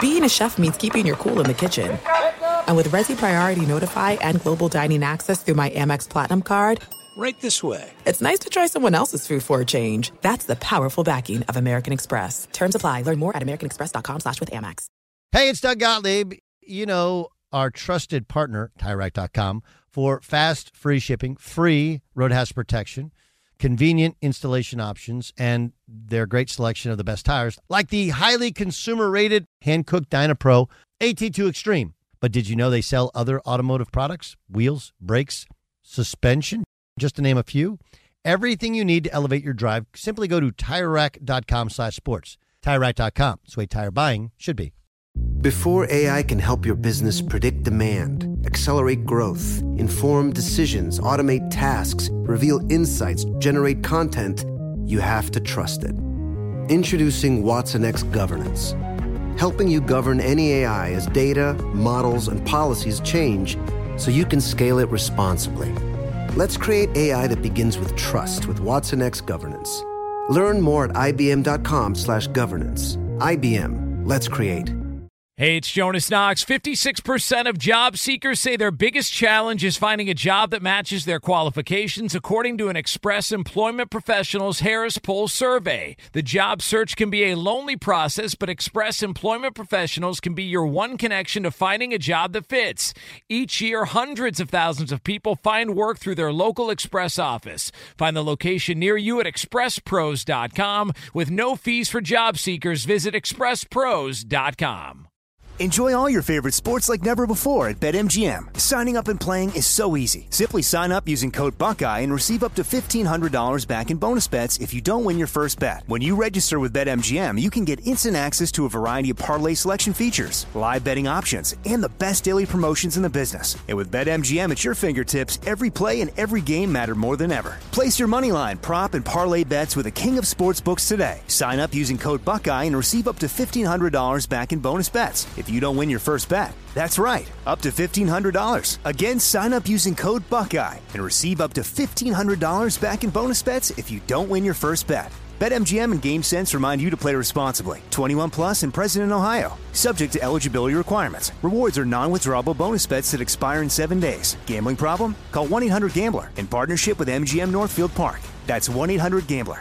being a chef means keeping your cool in the kitchen. And with Resi Priority Notify and Global Dining Access through my Amex Platinum card, right this way. It's nice to try someone else's food for a change. That's the powerful backing of American Express. Terms apply. Learn more at americanexpress.com/withAmex. Hey, it's Doug Gottlieb. You know, our trusted partner, TireRack.com, for fast, free shipping, free road hazard protection, convenient installation options, and their great selection of the best tires, like the highly consumer-rated hand-cooked Dynapro AT2 Extreme. But did you know they sell other automotive products? Wheels, brakes, suspension, just to name a few. Everything you need to elevate your drive. Simply go to TireRack.com/sports. TireRack.com. It's the way tire buying should be. Before AI can help your business predict demand, accelerate growth, inform decisions, automate tasks, reveal insights, generate content, you have to trust it. Introducing watsonx Governance, helping you govern any AI as data, models, and policies change so you can scale it responsibly. Let's create AI that begins with trust with watsonx Governance. Learn more at ibm.com/governance. IBM. Let's create. Hey, it's Jonas Knox. 56% of job seekers say their biggest challenge is finding a job that matches their qualifications, according to an Express Employment Professionals Harris Poll survey. The job search can be a lonely process, but Express Employment Professionals can be your one connection to finding a job that fits. Each year, hundreds of thousands of people find work through their local Express office. Find the location near you at expresspros.com. With no fees for job seekers, visit expresspros.com. Enjoy all your favorite sports like never before at BetMGM. Signing up and playing is so easy. Simply sign up using code Buckeye and receive up to $1,500 back in bonus bets if you don't win your first bet. When you register with BetMGM, you can get instant access to a variety of parlay selection features, live betting options, and the best daily promotions in the business. And with BetMGM at your fingertips, every play and every game matter more than ever. Place your moneyline, prop, and parlay bets with the king of sportsbooks today. Sign up using code Buckeye and receive up to $1,500 back in bonus bets if you don't win your first bet. That's right, up to $1,500. Again, sign up using code Buckeye and receive up to $1,500 back in bonus bets if you don't win your first bet. BetMGM and GameSense remind you to play responsibly. 21 plus and present in Ohio. Subject to eligibility requirements. Rewards are non-withdrawable bonus bets that expire in 7 days. Gambling problem? Call 1-800-GAMBLER in partnership with MGM Northfield Park. That's 1-800-GAMBLER.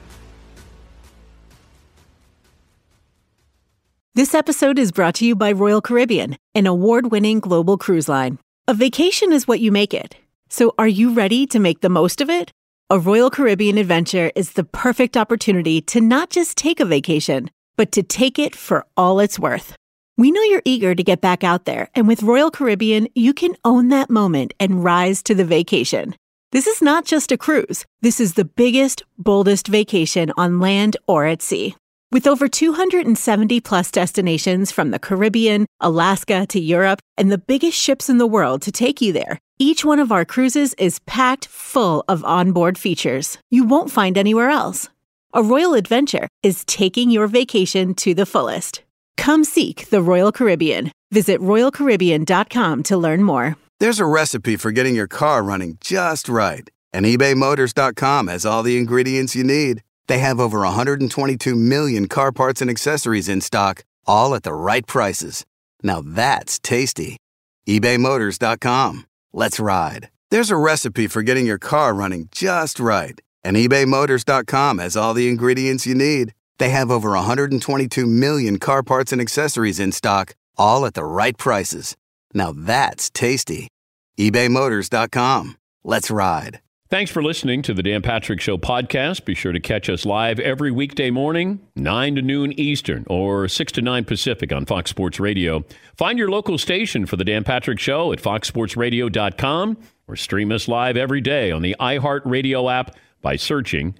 This episode is brought to you by Royal Caribbean, an award-winning global cruise line. A vacation is what you make it. So are you ready to make the most of it? A Royal Caribbean adventure is the perfect opportunity to not just take a vacation, but to take it for all it's worth. We know you're eager to get back out there, and with Royal Caribbean, you can own that moment and rise to the vacation. This is not just a cruise. This is the biggest, boldest vacation on land or at sea. With over 270 plus destinations from the Caribbean, Alaska to Europe, and the biggest ships in the world to take you there, each one of our cruises is packed full of onboard features you won't find anywhere else. A Royal adventure is taking your vacation to the fullest. Come seek the Royal Caribbean. Visit RoyalCaribbean.com to learn more. There's a recipe for getting your car running just right, and ebaymotors.com has all the ingredients you need. They have over 122 million car parts and accessories in stock, all at the right prices. Now that's tasty. ebaymotors.com. Let's ride. There's a recipe for getting your car running just right, and ebaymotors.com has all the ingredients you need. They have over 122 million car parts and accessories in stock, all at the right prices. Now that's tasty. ebaymotors.com. Let's ride. Thanks for listening to the Dan Patrick Show podcast. Be sure to catch us live every weekday morning, 9 to noon Eastern or 6 to 9 Pacific on Fox Sports Radio. Find your local station for the Dan Patrick Show at foxsportsradio.com or stream us live every day on the iHeartRadio app by searching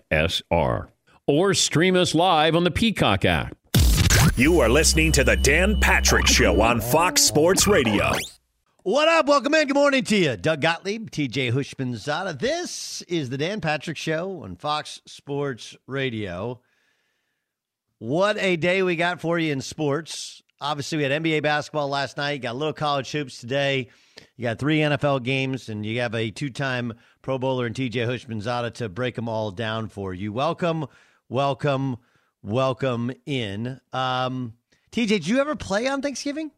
FSR. Or stream us live on the Peacock app. You are listening to the Dan Patrick Show on Fox Sports Radio. What up? Welcome in. Good morning to you. Doug Gottlieb, TJ Hushmanzada. This is the Dan Patrick Show on Fox Sports Radio. What a day we got for you in sports. Obviously, we had NBA basketball last night. Got a little college hoops today. You got 3 NFL games, and you have a 2-time Pro Bowler in TJ Hushmanzada to break them all down for you. Welcome in. TJ, did you ever play on Thanksgiving?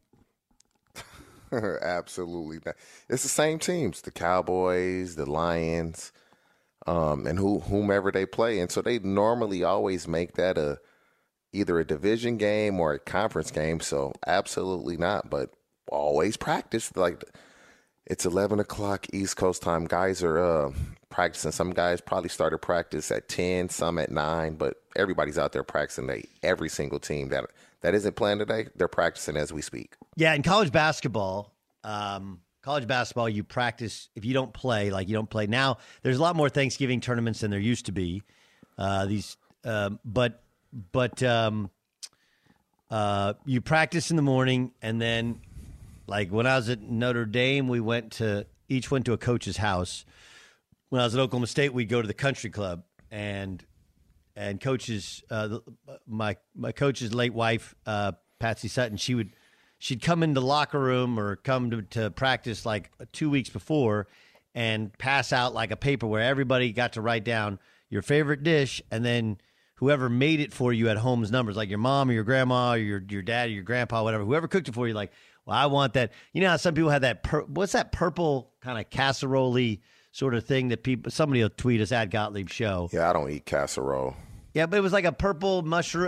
Absolutely not. It's the same teams, the Cowboys, the Lions, and whomever they play. And so they normally always make that either a division game or a conference game. So absolutely not, but always practice. Like, it's 11 o'clock East Coast time. Guys are practicing. Some guys probably started practice at 10, some at 9, but everybody's out there practicing. Every single team that isn't playing today, they're practicing as we speak. Yeah, in college basketball, you practice. If you don't play, like you don't play now, there's a lot more Thanksgiving tournaments than there used to be. But you practice in the morning, and then, like when I was at Notre Dame, we each went to a coach's house. When I was at Oklahoma State, we'd go to the country club, and coaches, my coach's late wife, Patsy Sutton, she'd come into the locker room or come to practice like 2 weeks before and pass out like a paper where everybody got to write down your favorite dish, and then whoever made it for you at home's numbers, like your mom or your grandma or your dad or your grandpa, whatever, whoever cooked it for you, like, well, I want that. You know how some people have that, what's that purple kind of casserole-y sort of thing that somebody will tweet us at Gottlieb Show. Yeah, I don't eat casserole. Yeah, but it was like a purple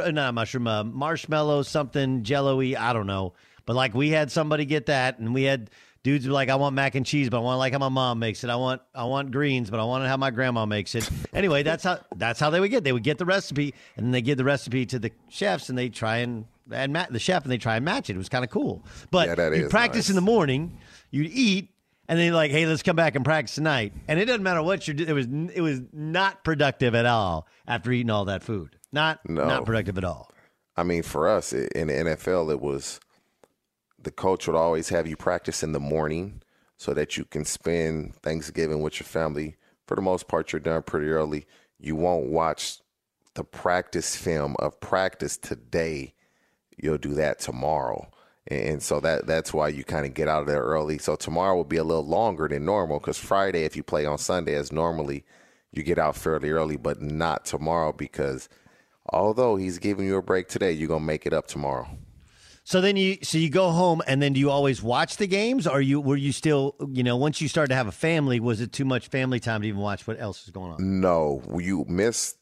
marshmallow, something jello-y, I don't know. But like we had somebody get that, and we had dudes who were like, I want mac and cheese, but I want it like how my mom makes it. I want greens, but I want it how my grandma makes it. Anyway, that's how they would get. They would get the recipe, and then they give the recipe to the chefs, and they try and match it. It was kind of cool. But you practice in the morning, you'd eat, and then you're like, hey, let's come back and practice tonight. And it doesn't matter what you do. It was not productive at all after eating all that food. Not productive at all. I mean, for us in the NFL, it was the coach would always have you practice in the morning so that you can spend Thanksgiving with your family. For the most part, you're done pretty early. You won't watch the practice film of practice today. You'll do that tomorrow. And so that's why you kind of get out of there early. So tomorrow will be a little longer than normal, because Friday, if you play on Sunday as normally, you get out fairly early, but not tomorrow, because although he's giving you a break today, you're going to make it up tomorrow. So then you go home, and then do you always watch the games? Or were you still, once you started to have a family, was it too much family time to even watch what else is going on? No, you missed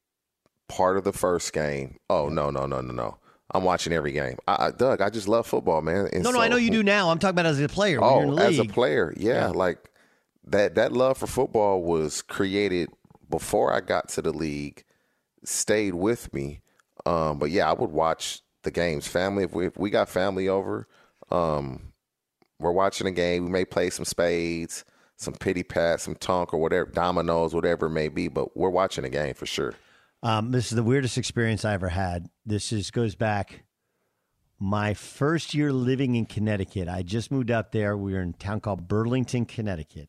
part of the first game. Oh, no. I'm watching every game. Doug, I just love football, man. And I know you do now. I'm talking about as a player. When you're in the league. As a player, yeah. Like that love for football was created before I got to the league, stayed with me. But yeah, I would watch the games. Family, if we got family over, we're watching a game. We may play some spades, some pity pat, some tonk, or whatever, dominoes, whatever it may be. But we're watching a game for sure. This is the weirdest experience I ever had. Goes back my first year living in Connecticut. I just moved up there. We were in a town called Burlington, Connecticut.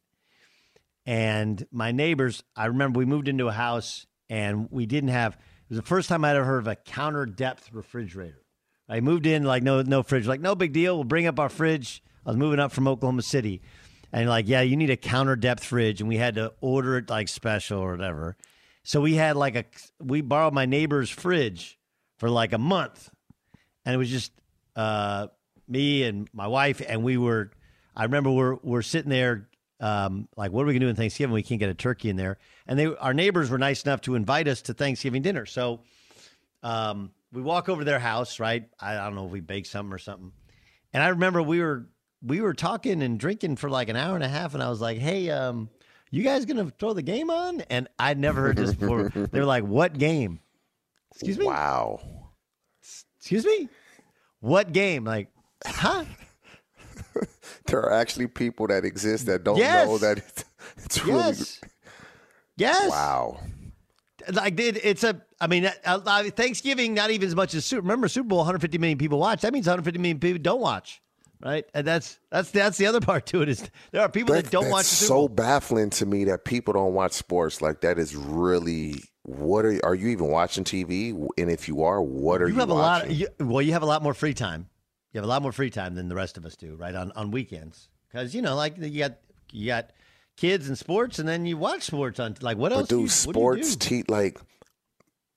And my neighbors, I remember we moved into a house, and we didn't have, it was the first time I'd ever heard of a counter depth refrigerator. I moved in like no fridge, like no big deal. We'll bring up our fridge. I was moving up from Oklahoma City, and like, yeah, you need a counter depth fridge, and we had to order it like special or whatever. So we had we borrowed my neighbor's fridge for like a month, and it was just me and my wife, and I remember we're sitting there like, what are we gonna do on Thanksgiving? We can't get a turkey in there, and our neighbors were nice enough to invite us to Thanksgiving dinner. So we walk over to their house, right? I don't know if we baked something or something, and I remember we were talking and drinking for like an hour and a half, and I was like, hey, you guys going to throw the game on? And I'd never heard this before. They were like, what game? Excuse me? Wow. Excuse me? What game? Like, huh? There are actually people that exist that don't know that it's really. Yes. Wow. Like, Thanksgiving, not even as much as remember Super Bowl, 150 million people watch. That means 150 million people don't watch. Right, and that's the other part to it, is there are people that don't watch the Super Bowl. So baffling to me that people don't watch sports. Like, that is really, what are you even watching TV? And if you are, what are you watching? You have a lot more free time. You have a lot more free time than the rest of us do, right? On weekends, because like you got kids and sports, and then you watch sports on, like, what else? But sports,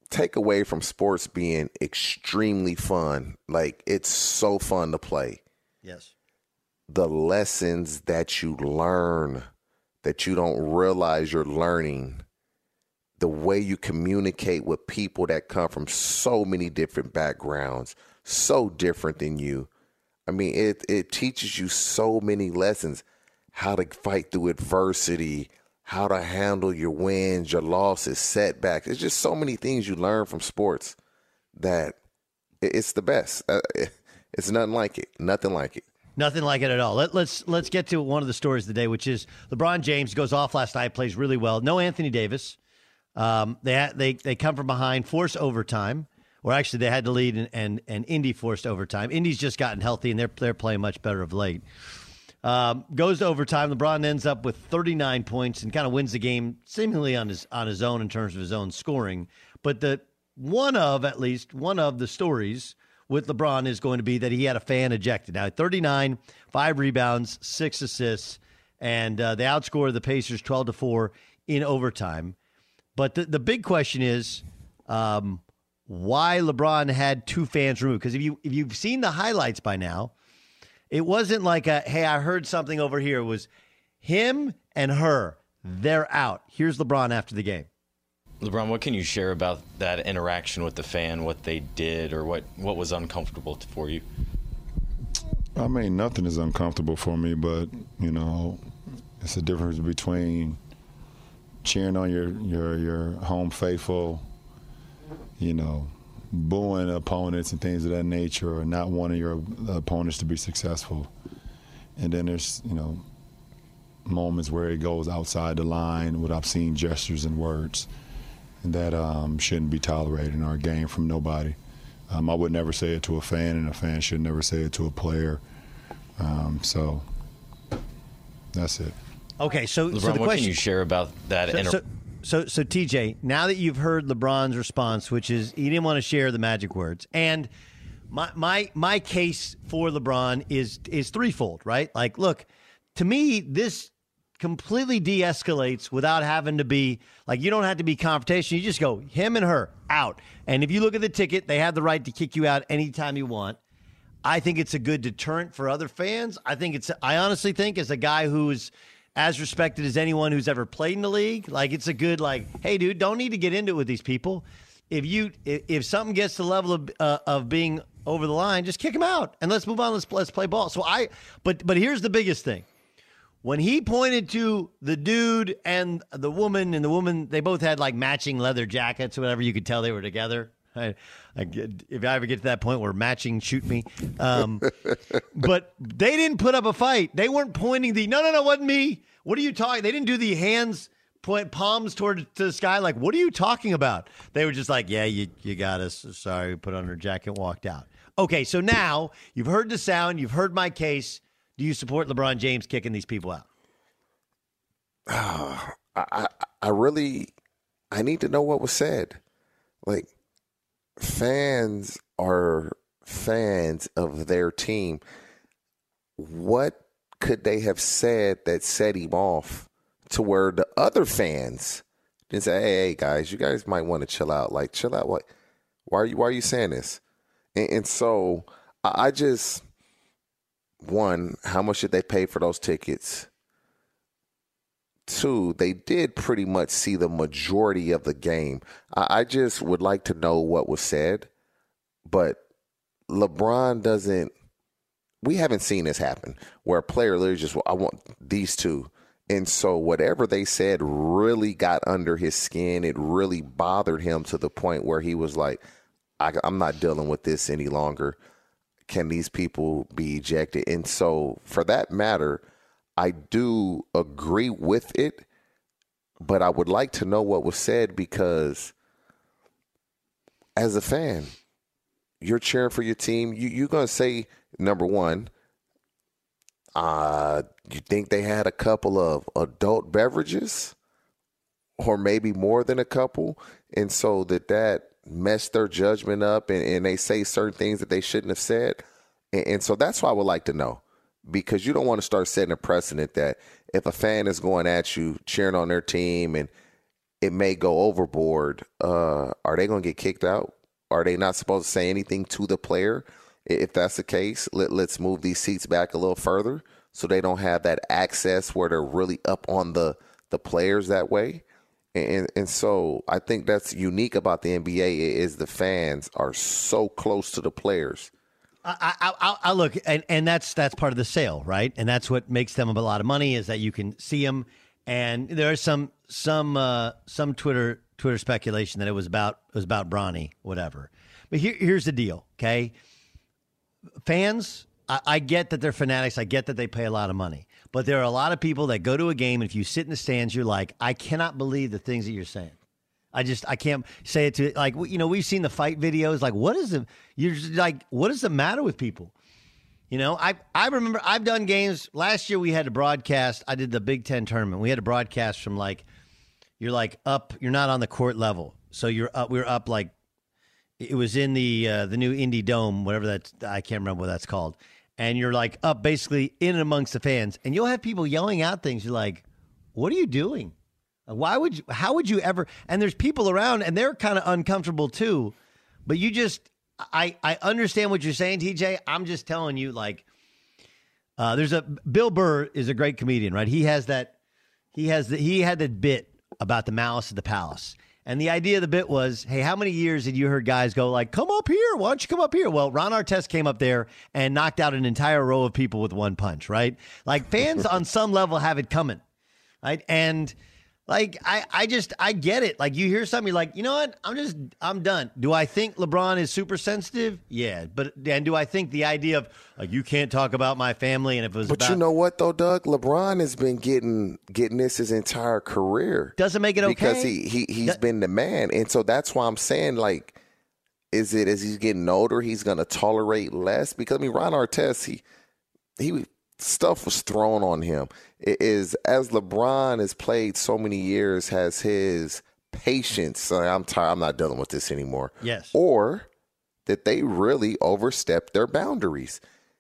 take away from sports being extremely fun. Like, it's so fun to play. Yes. The lessons that you learn that you don't realize you're learning, the way you communicate with people that come from so many different backgrounds, so different than you. I mean, it teaches you so many lessons, how to fight through adversity, how to handle your wins, your losses, setbacks. It's just so many things you learn from sports that it's the best. It's nothing like it. Nothing like it. Nothing like it at all. Let's get to one of the stories of the day, which is LeBron James goes off last night, plays really well. No Anthony Davis. They come from behind, force overtime. Or actually, they had to lead, and Indy forced overtime. Indy's just gotten healthy, and they're playing much better of late. Goes to overtime. LeBron ends up with 39 points and kind of wins the game seemingly on his own in terms of his own scoring. But one of the stories with LeBron is going to be that he had a fan ejected. Now, 39, 5 rebounds, 6 assists, and they outscored the Pacers 12-4 in overtime. But the big question is why LeBron had 2 fans removed. Because if you've seen the highlights by now, it wasn't like hey, I heard something over here. It was him and her. They're out. Here's LeBron after the game. LeBron, what can you share about that interaction with the fan, what they did, or what was uncomfortable for you? I mean, nothing is uncomfortable for me, but, it's a difference between cheering on your home faithful, booing opponents and things of that nature, or not wanting your opponents to be successful. And then there's, moments where it goes outside the line with obscene gestures and words. And that shouldn't be tolerated in our game from nobody. I would never say it to a fan, and a fan should never say it to a player. So that's it. Okay, so LeBron, so the what question, can you share about that? So TJ, now that you've heard LeBron's response, which is he didn't want to share the magic words, and my case for LeBron is threefold, right? Like, look, to me, this completely de-escalates without having to be, like, you don't have to be confrontational. You just go, him and her, out. And if you look at the ticket, they have the right to kick you out anytime you want. I think it's a good deterrent for other fans. I honestly think, as a guy who's as respected as anyone who's ever played in the league, like, it's a good, like, hey, dude, don't need to get into it with these people. If something gets to the level of being over the line, just kick him out and let's move on. Let's play ball. So but here's the biggest thing. When he pointed to the dude and the woman, they both had like matching leather jackets or whatever. You could tell they were together. If I ever get to that point where matching, shoot me. But they didn't put up a fight. They weren't pointing no, wasn't me. What are you talking? They didn't do the hands, point palms to the sky. Like, what are you talking about? They were just like, yeah, you got us. Sorry, put on her jacket, walked out. Okay, so now you've heard the sound. You've heard my case. Do you support LeBron James kicking these people out? I need to know what was said. Like, fans are fans of their team. What could they have said that set him off to where the other fans didn't say, hey, guys, you guys might want to chill out. Like, chill out. What? Why are you saying this? And so I just... One, how much did they pay for those tickets? 2, they did pretty much see the majority of the game. I just would like to know what was said, but LeBron doesn't. We haven't seen this happen where a player literally just, I want these two. And so whatever they said really got under his skin. It really bothered him to the point where he was like, I'm not dealing with this any longer. Can these people be ejected? And so for that matter, I do agree with it, but I would like to know what was said, because as a fan, you're cheering for your team. You're going to say, number one, you think they had a couple of adult beverages, or maybe more than a couple, and so that mess their judgment up, and they say certain things that they shouldn't have said. And so that's why I would like to know, because you don't want to start setting a precedent that if a fan is going at you, cheering on their team, and it may go overboard. Are they going to get kicked out? Are they not supposed to say anything to the player? If that's the case, let's move these seats back a little further so they don't have that access where they're really up on the players that way. And so I think that's unique about the NBA is the fans are so close to the players. I look, and that's part of the sale, right? And that's what makes them a lot of money is that you can see them. And there's some Twitter speculation that it was about Bronny, whatever. But here's the deal, okay? Fans, I get that they're fanatics. I get that they pay a lot of money. But there are a lot of people that go to a game, and if you sit in the stands, you're like, I cannot believe the things that you're saying. I can't say it to, like, you know, we've seen the fight videos. Like, what is the matter with people? You know, I remember I've done games. Last year we had to broadcast. I did the Big Ten tournament. We had to broadcast from you're up. You're not on the court level. So you're up. We were up like it was in the new Indy Dome, whatever that, I can't remember what that's called. And you're like up basically in and amongst the fans. And you'll have people yelling out things. You're like, what are you doing? How would you ever? And there's people around and they're kind of uncomfortable too. But you just, I understand what you're saying, TJ. I'm just telling you, Bill Burr is a great comedian, right? He had that bit about the Malice at the Palace. And the idea of the bit was, hey, how many years had you heard guys go like, come up here, why don't you come up here? Well, Ron Artest came up there and knocked out an entire row of people with one punch, right? Like fans on some level have it coming, right? And like, I get it. Like you hear something, you're like, you know what? I'm done. Do I think LeBron is super sensitive? Yeah. And do I think the idea of like, you can't talk about my family and if it was But you know what though, Doug? LeBron has been getting this his entire career. Doesn't make it okay. Because he's been the man. And so that's why I'm saying like, is it as he's getting older, he's going to tolerate less? Because I mean, Ron Artest, he stuff was thrown on him. It is as LeBron has played so many years, has his patience. I'm tired. I'm not dealing with this anymore. Yes. Or that they really overstepped their boundaries.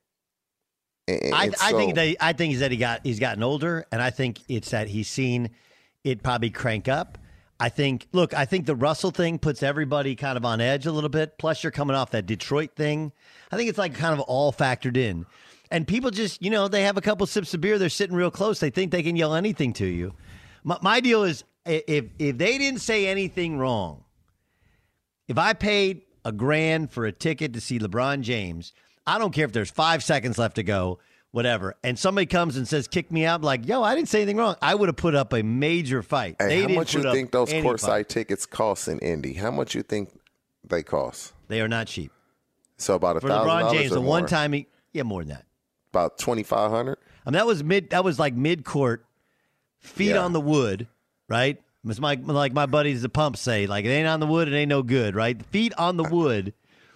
I think he's gotten older, and I think it's that he's seen it probably crank up. I think the Russell thing puts everybody kind of on edge a little bit. Plus, you're coming off that Detroit thing. I think it's like kind of all factored in. And people just, you know, they have a couple sips of beer. They're sitting real close. They think they can yell anything to you. My deal is if they didn't say anything wrong, if I paid $1,000 for a ticket to see LeBron James, I don't care if there's 5 seconds left to go, whatever, and somebody comes and says, kick me out, I'm like, yo, I didn't say anything wrong. I would have put up a major fight. Hey, how much you think those courtside tickets cost in Indy? How much you think they cost? They are not cheap. So about $1,000 for LeBron James, or the more? one time more than that. About $2,500. I mean, that was like mid-court, feet on the wood, right? It's like my buddies, the Pumps say, like, it ain't on the wood, it ain't no good, right? Feet on the wood.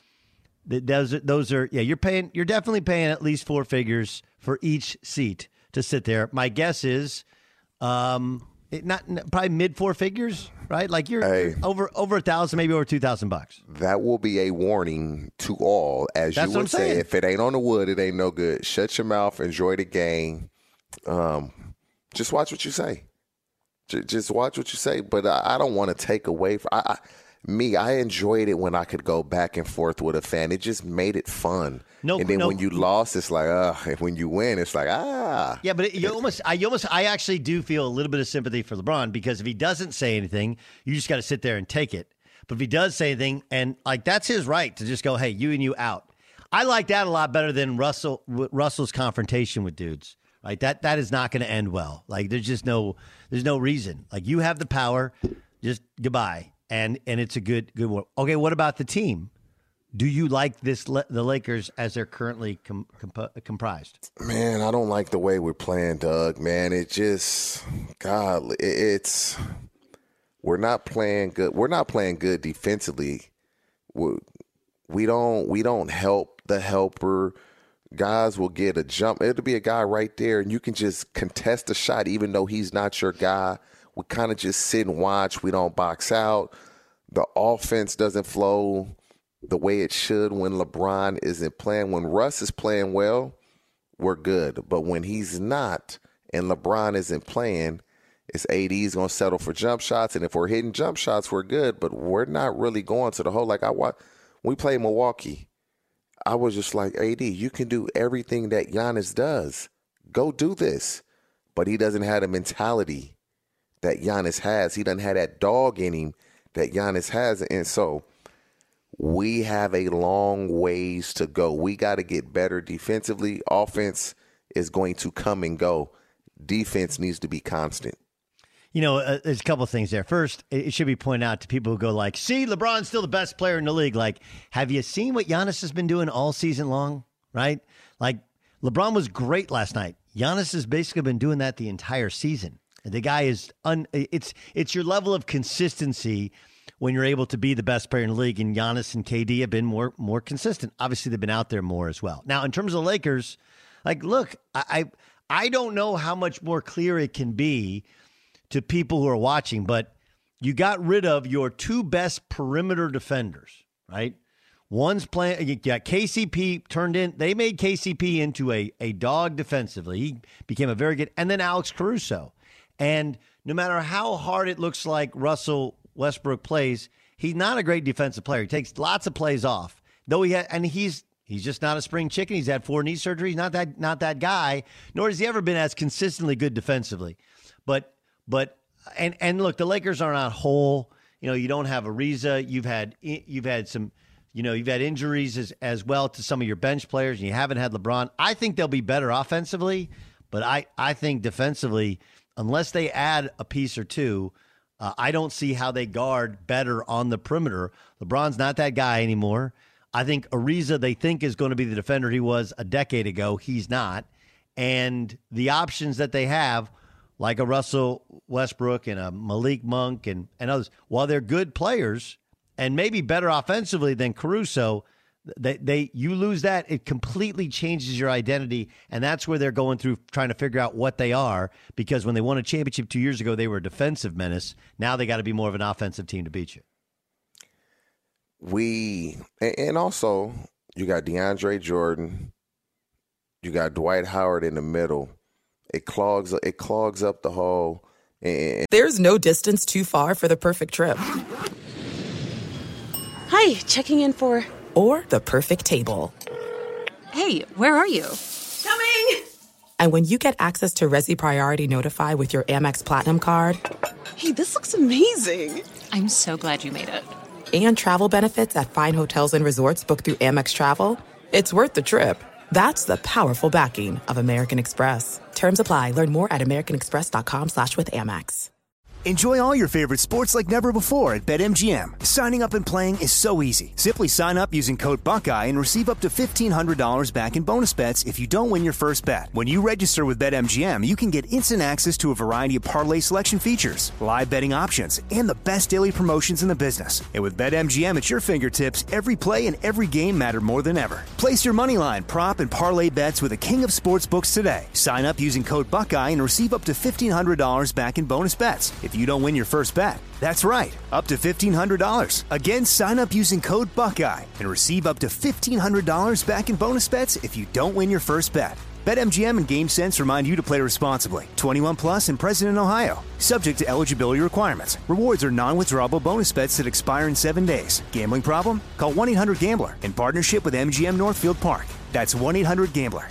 Those are you're definitely paying at least 4 figures for each seat to sit there. My guess is, probably mid 4 figures, right? Like you're over $1,000, maybe over $2,000. That will be a warning to all, as you would say. If it ain't on the wood, it ain't no good. Shut your mouth. Enjoy the game. Just watch what you say. Just watch what you say. But I don't want to take away from I enjoyed it when I could go back and forth with a fan. It just made it fun. When you lost, it's like, and when you win, it's like, Yeah, but I actually do feel a little bit of sympathy for LeBron, because if he doesn't say anything, you just got to sit there and take it. But if he does say anything, and like that's his right to just go, hey, you and you out. I like that a lot better than Russell's confrontation with dudes. Like that is not going to end well. Like there's no reason. Like you have the power, just goodbye. And it's a good one. Okay, what about the team? Do you like the Lakers as they're currently comprised? Man, I don't like the way we're playing, Doug. Man, it just, God, we're not playing good. We're not playing good defensively. We don't help the helper. Guys will get a jump. It'll be a guy right there, and you can just contest a shot even though he's not your guy. We kind of just sit and watch. We don't box out. The offense doesn't flow the way it should when LeBron isn't playing. When Russ is playing well, we're good. But when he's not and LeBron isn't playing, Is AD's going to settle for jump shots? And if we're hitting jump shots, we're good, but we're not really going to the hole. Like we played Milwaukee. I was just like, AD, you can do everything that Giannis does. Go do this. But he doesn't have the mentality that Giannis has. He doesn't have that dog in him that Giannis has. And so we have a long ways to go. We got to get better defensively. Offense is going to come and go. Defense needs to be constant. You know, there's a couple of things there. First, it should be pointed out to people who go like, see, LeBron's still the best player in the league. Like, have you seen what Giannis has been doing all season long, right? Like, LeBron was great last night. Giannis has basically been doing that the entire season. The guy is, it's your level of consistency when you're able to be the best player in the league, and Giannis and KD have been more consistent. Obviously, they've been out there more as well. Now, in terms of the Lakers, like, look, I don't know how much more clear it can be to people who are watching, but you got rid of your two best perimeter defenders, right? One's playing, you got KCP turned in. They made KCP into a dog defensively. He became a very good, and then Alex Caruso. And no matter how hard it looks like Russell Westbrook plays, he's not a great defensive player. He takes lots of plays off, though he's just not a spring chicken. He's had 4 knee surgeries. Not that guy. Nor has he ever been as consistently good defensively. But look, the Lakers are not whole. You know, you don't have Ariza. You've had some, you've had injuries as well to some of your bench players, and you haven't had LeBron. I think they'll be better offensively, but I think defensively, unless they add a piece or two, I don't see how they guard better on the perimeter. LeBron's not that guy anymore. I think Ariza, they think, is going to be the defender he was a decade ago. He's not. And the options that they have, like a Russell Westbrook and a Malik Monk and others, while they're good players and maybe better offensively than Caruso, you lose that, it completely changes your identity, and that's where they're going through trying to figure out what they are, because when they won a championship 2 years ago, they were a defensive menace. Now they got to be more of an offensive team to beat you. And also, you got DeAndre Jordan, you got Dwight Howard in the middle. It clogs up the hole. There's no distance too far for the perfect trip. Hi, checking in for... Or the perfect table. Hey, where are you? Coming! And when you get access to Resi Priority Notify with your Amex Platinum card... Hey, this looks amazing. I'm so glad you made it. And travel benefits at fine hotels and resorts booked through Amex Travel, it's worth the trip. That's the powerful backing of American Express. Terms apply. Learn more at americanexpress.com/withAmex. Enjoy all your favorite sports like never before at BetMGM. Signing up and playing is so easy. Simply sign up using code Buckeye and receive up to $1,500 back in bonus bets if you don't win your first bet. When you register with BetMGM, you can get instant access to a variety of parlay selection features, live betting options, and the best daily promotions in the business. And with BetMGM at your fingertips, every play and every game matter more than ever. Place your moneyline, prop, and parlay bets with the king of sportsbooks today. Sign up using code Buckeye and receive up to $1,500 back in bonus bets if you don't win your first bet. That's right, up to $1,500. Again, sign up using code Buckeye and receive up to $1,500 back in bonus bets if you don't win your first bet. BetMGM and GameSense remind you to play responsibly. 21 plus and present in Ohio. Subject to eligibility requirements. Rewards are non-withdrawable bonus bets that expire in 7 days. Gambling problem? Call 1-800-GAMBLER in partnership with MGM Northfield Park. That's 1-800-GAMBLER.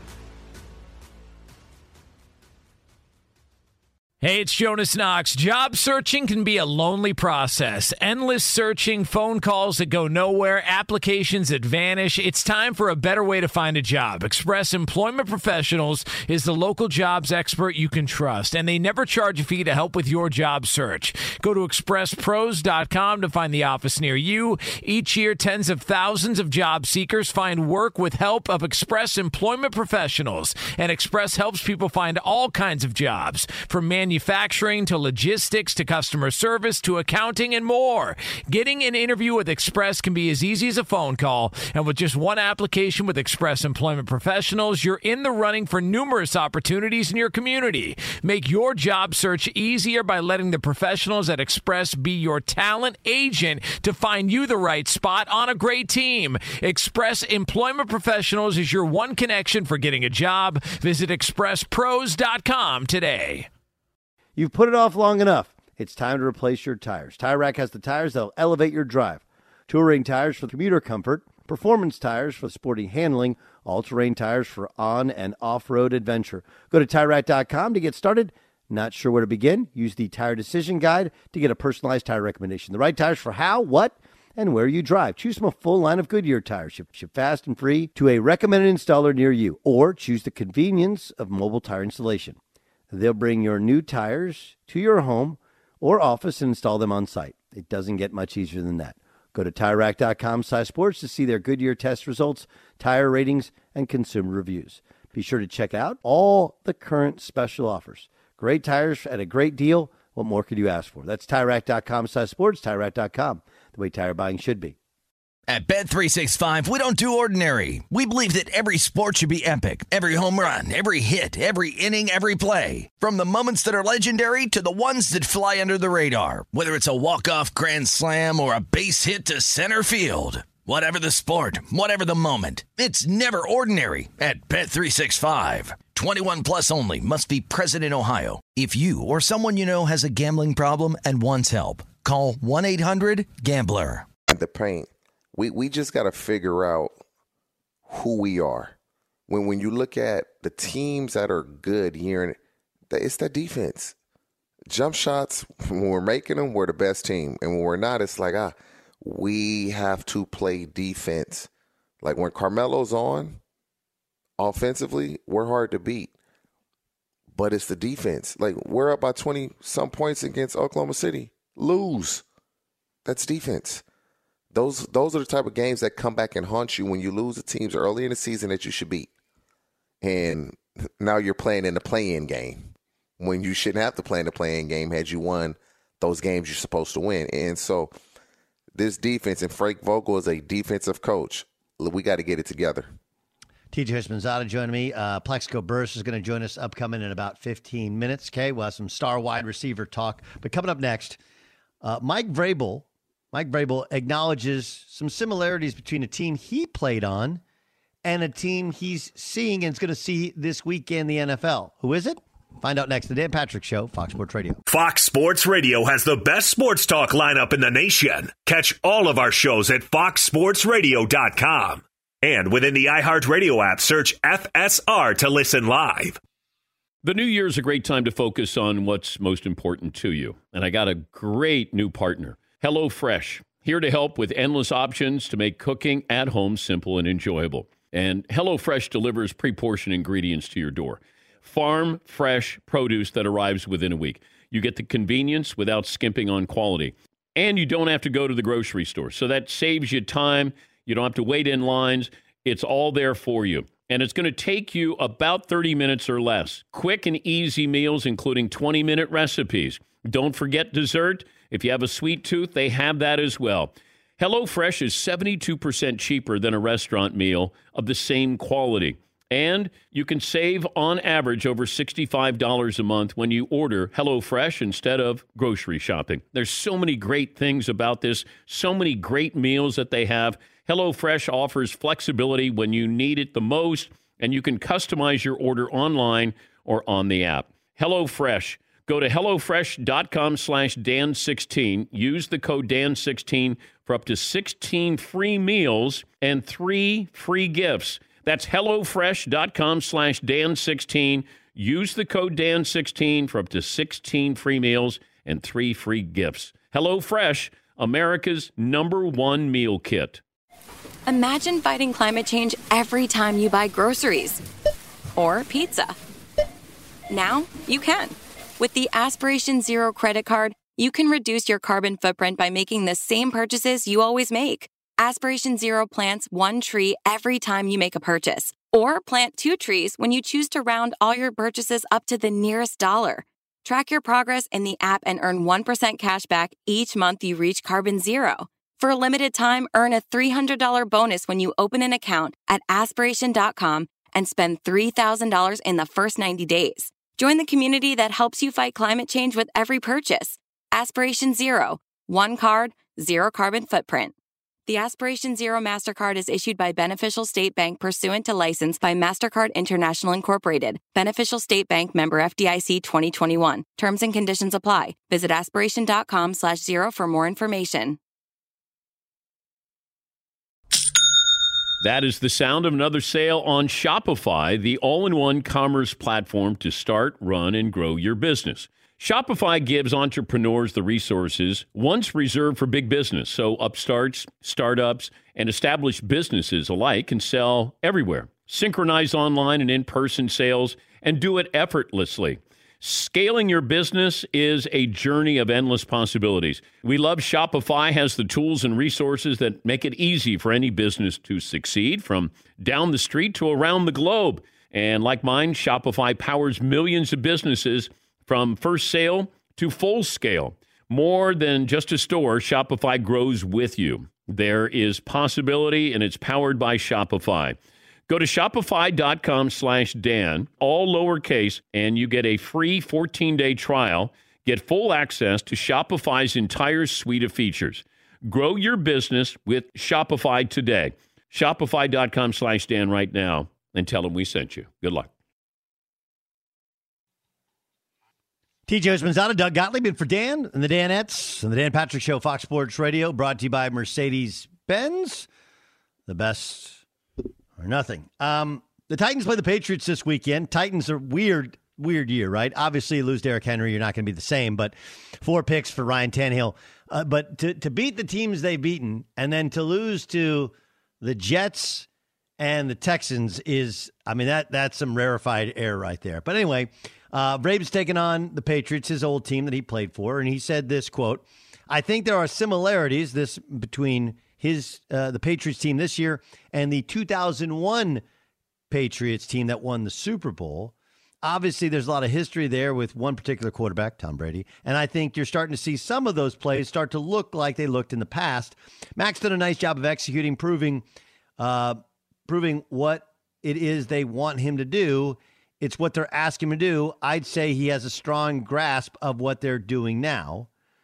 Hey, it's Jonas Knox. Job searching can be a lonely process. Endless searching, phone calls that go nowhere, applications that vanish. It's time for a better way to find a job. Express Employment Professionals is the local jobs expert you can trust, and they never charge a fee to help with your job search. Go to expresspros.com to find the office near you. Each year, tens of thousands of job seekers find work with help of Express Employment Professionals, and Express helps people find all kinds of jobs, from manufacturing to logistics to customer service to accounting and more. Getting an interview with Express can be as easy as a phone call, and with just one application with Express Employment Professionals, you're in the running for numerous opportunities in your community. Make your job search easier by letting the professionals at Express be your talent agent to find you the right spot on a great team. Express Employment Professionals is your one connection for getting a job. Visit expresspros.com today. You've put it off long enough. It's time to replace your tires. Tire Rack has the tires that'll elevate your drive. Touring tires for commuter comfort, performance tires for sporty handling, all-terrain tires for on- and off-road adventure. Go to TireRack.com to get started. Not sure where to begin? Use the Tire Decision Guide to get a personalized tire recommendation. The right tires for how, what, and where you drive. Choose from a full line of Goodyear tires. Ship fast and free to a recommended installer near you. Or choose the convenience of mobile tire installation. They'll bring your new tires to your home or office and install them on site. It doesn't get much easier than that. Go to TireRack.com/sports to see their Goodyear test results, tire ratings, and consumer reviews. Be sure to check out all the current special offers. Great tires at a great deal. What more could you ask for? That's TireRack.com/sports, TireRack.com, the way tire buying should be. At Bet365, we don't do ordinary. We believe that every sport should be epic. Every home run, every hit, every inning, every play. From the moments that are legendary to the ones that fly under the radar. Whether it's a walk-off grand slam or a base hit to center field. Whatever the sport, whatever the moment, it's never ordinary at Bet365. 21 plus only. Must be present in Ohio. If you or someone you know has a gambling problem and wants help, call 1-800-GAMBLER. The paint. We just got to figure out who we are. When you look at the teams that are good here, it's that defense. Jump shots, when we're making them, we're the best team. And when we're not, it's like, we have to play defense. Like when Carmelo's on, offensively, we're hard to beat. But it's the defense. Like we're up by 20-some points against Oklahoma City. Lose. That's defense. Those are the type of games that come back and haunt you when you lose the teams early in the season that you should beat. And now you're playing in the play-in game when you shouldn't have to play in the play-in game had you won those games you're supposed to win. And so this defense, and Frank Vogel is a defensive coach, we got to get it together. TJ Houshmandzadeh joining me. Plaxico Burress is going to join us upcoming in about 15 minutes. Okay, we'll have some star wide receiver talk. But coming up next, Mike Vrabel acknowledges some similarities between a team he played on and a team he's seeing and is going to see this weekend in the NFL. Who is it? Find out next. The Dan Patrick Show, Fox Sports Radio. Fox Sports Radio has the best sports talk lineup in the nation. Catch all of our shows at foxsportsradio.com. And within the iHeartRadio app, search FSR to listen live. The new year is a great time to focus on what's most important to you. And I got a great new partner. HelloFresh, here to help with endless options to make cooking at home simple and enjoyable. And HelloFresh delivers pre-portioned ingredients to your door. Farm fresh produce that arrives within a week. You get the convenience without skimping on quality. And you don't have to go to the grocery store. So that saves you time. You don't have to wait in lines. It's all there for you. And it's going to take you about 30 minutes or less. Quick and easy meals, including 20-minute recipes. Don't forget dessert. If you have a sweet tooth, they have that as well. HelloFresh is 72% cheaper than a restaurant meal of the same quality. And you can save on average over $65 a month when you order HelloFresh instead of grocery shopping. There's so many great things about this, so many great meals that they have. HelloFresh offers flexibility when you need it the most, and you can customize your order online or on the app. HelloFresh. Go to HelloFresh.com/Dan16. Use the code Dan16 for up to 16 free meals and 3 free gifts. That's HelloFresh.com/Dan16. Use the code Dan16 for up to 16 free meals and 3 free gifts. HelloFresh, America's #1 meal kit. Imagine fighting climate change every time you buy groceries or pizza. Now you can. With the Aspiration Zero credit card, you can reduce your carbon footprint by making the same purchases you always make. Aspiration Zero plants 1 tree every time you make a purchase, or plant 2 trees when you choose to round all your purchases up to the nearest dollar. Track your progress in the app and earn 1% cash back each month you reach carbon zero. For a limited time, earn a $300 bonus when you open an account at aspiration.com and spend $3,000 in the first 90 days. Join the community that helps you fight climate change with every purchase. Aspiration Zero. 1 card, 0 carbon footprint. The Aspiration Zero MasterCard is issued by Beneficial State Bank pursuant to license by MasterCard International Incorporated. Beneficial State Bank member FDIC 2021. Terms and conditions apply. Visit aspiration.com/zero for more information. That is the sound of another sale on Shopify, the all-in-one commerce platform to start, run, and grow your business. Shopify gives entrepreneurs the resources once reserved for big business, so upstarts, startups, and established businesses alike can sell everywhere. Synchronize online and in-person sales and do it effortlessly. Scaling your business is a journey of endless possibilities. We love Shopify has the tools and resources that make it easy for any business to succeed, from down the street to around the globe. And like mine, Shopify powers millions of businesses from first sale to full scale. More than just a store, Shopify grows with you. There is possibility, and it's powered by Shopify. Go to shopify.com/Dan, all lowercase, and you get a free 14-day trial. Get full access to Shopify's entire suite of features. Grow your business with Shopify today. Shopify.com/Dan right now, and tell them we sent you. Good luck. TJ Esposito, Doug Gottlieb, in for Dan and the Danettes and the Dan Patrick Show, Fox Sports Radio, brought to you by Mercedes-Benz. The best or nothing. The Titans play the Patriots this weekend. Titans are weird year, right? Obviously, you lose Derrick Henry, you're not going to be the same, but 4 picks for Ryan Tannehill. But to beat the teams they've beaten and then to lose to the Jets and the Texans is, I mean, that's some rarefied air right there. But anyway, Braves taking on the Patriots, his old team that he played for, and he said this, quote, "I think there are similarities between the Patriots team this year and the 2001 Patriots team that won the Super Bowl. Obviously, there's a lot of history there with one particular quarterback, Tom Brady, and I think you're starting to see some of those plays start to look like they looked in the past. Max did a nice job of executing, proving what it is they want him to do. It's what they're asking him to do. I'd say he has a strong grasp of what they're doing now.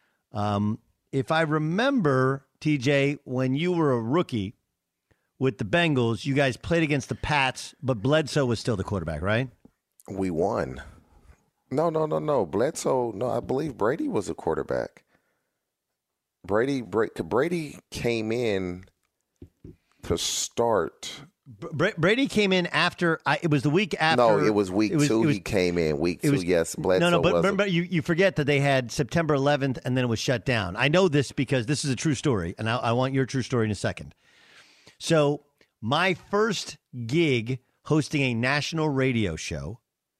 If I remember, TJ, when you were a rookie with the Bengals, you guys played against the Pats, but Bledsoe was still the quarterback, right? We won. No. Bledsoe, no, I believe Brady was a quarterback. Brady came in to start. Brady came in after, it was the week after. No, it was week 2 he came in. Week 2, yes. Bledsoe but remember, you forget that they had September 11th and then it was shut down. I know this because this is a true story, and I want your true story in a second. So my first gig hosting a national radio show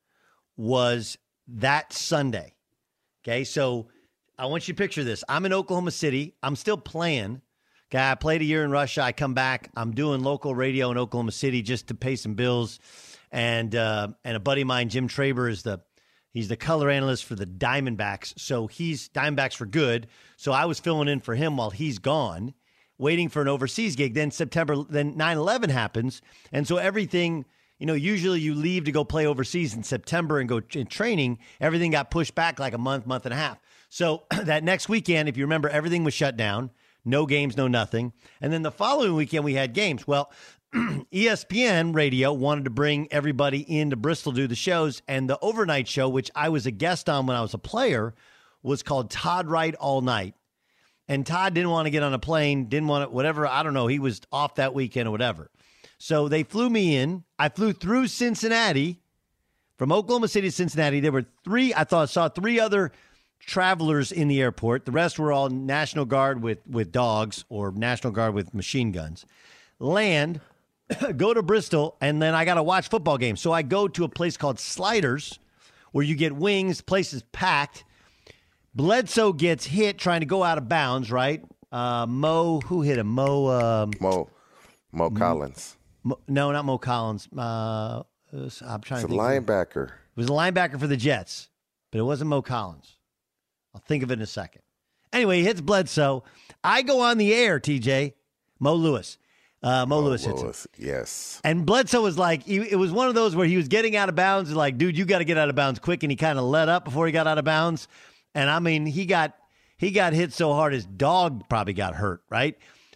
was that Sunday. Okay, so I want you to picture this. I'm in Oklahoma City. I'm still playing. Okay, I played a year in Russia. I come back. I'm doing local radio in Oklahoma City just to pay some bills. And a buddy of mine, Jim Traber, he's the color analyst for the Diamondbacks. So Diamondbacks for good. So I was filling in for him while he's gone, waiting for an overseas gig. Then 9/11 happens. And so everything, usually you leave to go play overseas in September and go in training. Everything got pushed back like a month and a half. So that next weekend, if you remember, everything was shut down. No games, no nothing. And then the following weekend, we had games. Well, ESPN Radio wanted to bring everybody into Bristol to do the shows. And the overnight show, which I was a guest on when I was a player, was called Todd Wright All Night. And Todd didn't want to get on a plane, didn't want to, whatever. I don't know. He was off that weekend or whatever. So they flew me in. I flew through Cincinnati, from Oklahoma City to Cincinnati. There were saw 3 other travelers in the airport. The rest were all National Guard with dogs or National Guard with machine guns. Land, go to Bristol, and then I got to watch football games. So I go to a place called Sliders where you get wings. Place is packed. Bledsoe gets hit trying to go out of bounds, right? Who hit him? Mo Collins. No, not Mo Collins. I'm trying to think. Linebacker. It was a linebacker for the Jets, but it wasn't Mo Collins. I'll think of it in a second. Anyway, he hits Bledsoe. I go on the air, TJ. Mo Lewis. Mo Lewis hits him. Yes. And Bledsoe was like, it was one of those where he was getting out of bounds. Like, dude, you got to get out of bounds quick. And he kind of let up before he got out of bounds. And I mean, he got hit so hard his dog probably got hurt, right?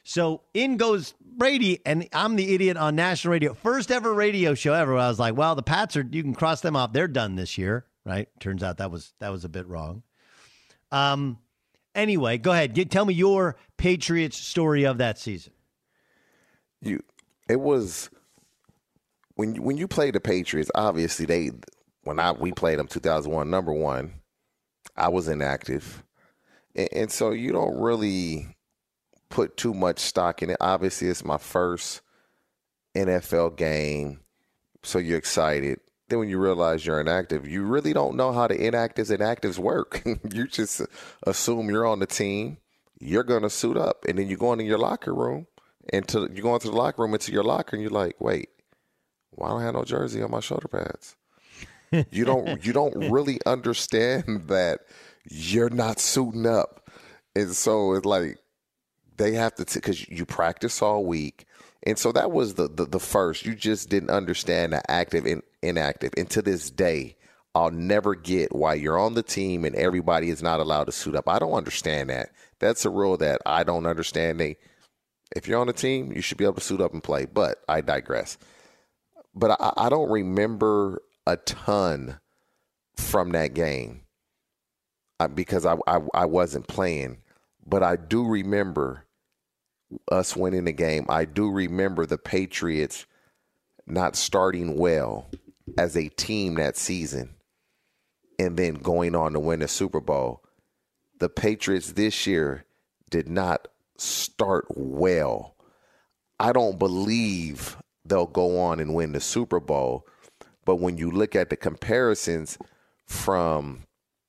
So in goes Brady, and I'm the idiot on national radio. First ever radio show ever. I was like, well, the Pats you can cross them off. They're done this year, right? Turns out that was a bit wrong. Anyway, go ahead. Tell me your Patriots story of that season. It was when you played the Patriots, obviously we played them 2001, number one, I was inactive. And so you don't really put too much stock in it. Obviously, it's my first NFL game, so you're excited. Then when you realize you're inactive, you really don't know how the inactives work. You just assume you're on the team, you're going to suit up, and then you go into your locker room, into your locker, and you're like, wait, why don't I have no jersey on my shoulder pads? You don't really understand that you're not suiting up. And so it's like they have to, because you practice all week. And so that was the first. You just didn't understand the active and inactive. And to this day, I'll never get why you're on the team and everybody is not allowed to suit up. I don't understand that. That's a rule that I don't understand. If you're on the team, you should be able to suit up and play. But I digress. But I don't remember a ton from that game because I wasn't playing. But I do remember us winning the game. I do remember the Patriots not starting well as a team that season and then going on to win the Super Bowl. The Patriots this year did not start well. I don't believe they'll go on and win the Super Bowl. But when you look at the comparisons from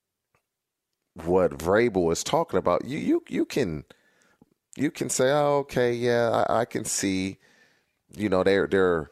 what Vrabel was talking about, you can say, oh, okay, yeah, I can see, they're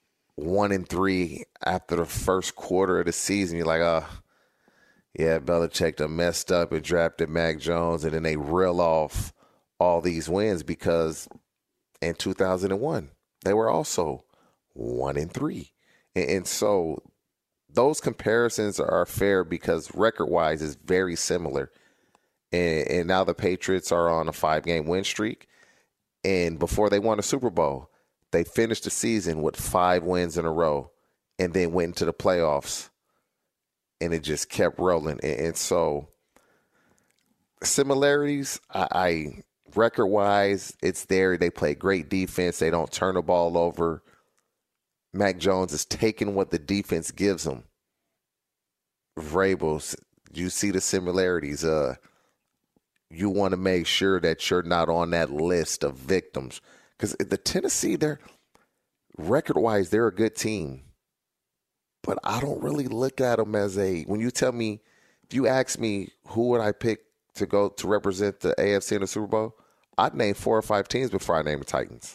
1-3 after the first quarter of the season. You're like, oh, yeah, Belichick done messed up and drafted Mac Jones, and then they reel off all these wins because in 2001, they were also 1-3. And so those comparisons are fair because record-wise is very similar. And now the Patriots are on a 5-game win streak. And before they won a Super Bowl, they finished the season with 5 wins in a row and then went into the playoffs. And it just kept rolling. And so similarities, I record-wise, it's there. They play great defense. They don't turn the ball over. Mac Jones is taking what the defense gives him. Vrabel, you see the similarities. You want to make sure that you're not on that list of victims. Because the Tennessee, they're record-wise, they're a good team. But I don't really look at them as when you tell me, if you ask me who would I pick to go to represent the AFC in the Super Bowl, I'd name 4 or 5 teams before I name the Titans.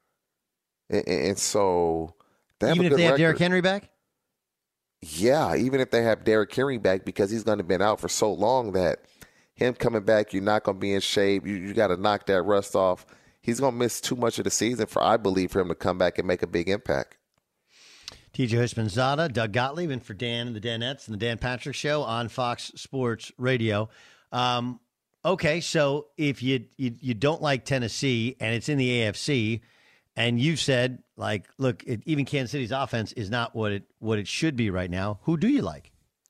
And so they have even a good if they have record. Derrick Henry back? Yeah, even if they have Derrick Henry back, because he's going to have been out for so long that him coming back, you're not going to be in shape. You got to knock that rust off. He's going to miss too much of the season I believe, for him to come back and make a big impact. TJ Houshmandzadeh, Doug Gottlieb, and for Dan and the Danettes and the Dan Patrick Show on Fox Sports Radio. Okay, so if you don't like Tennessee and it's in the AFC, and you've said, like, look, even Kansas City's offense is not what it should be right now, who do you like?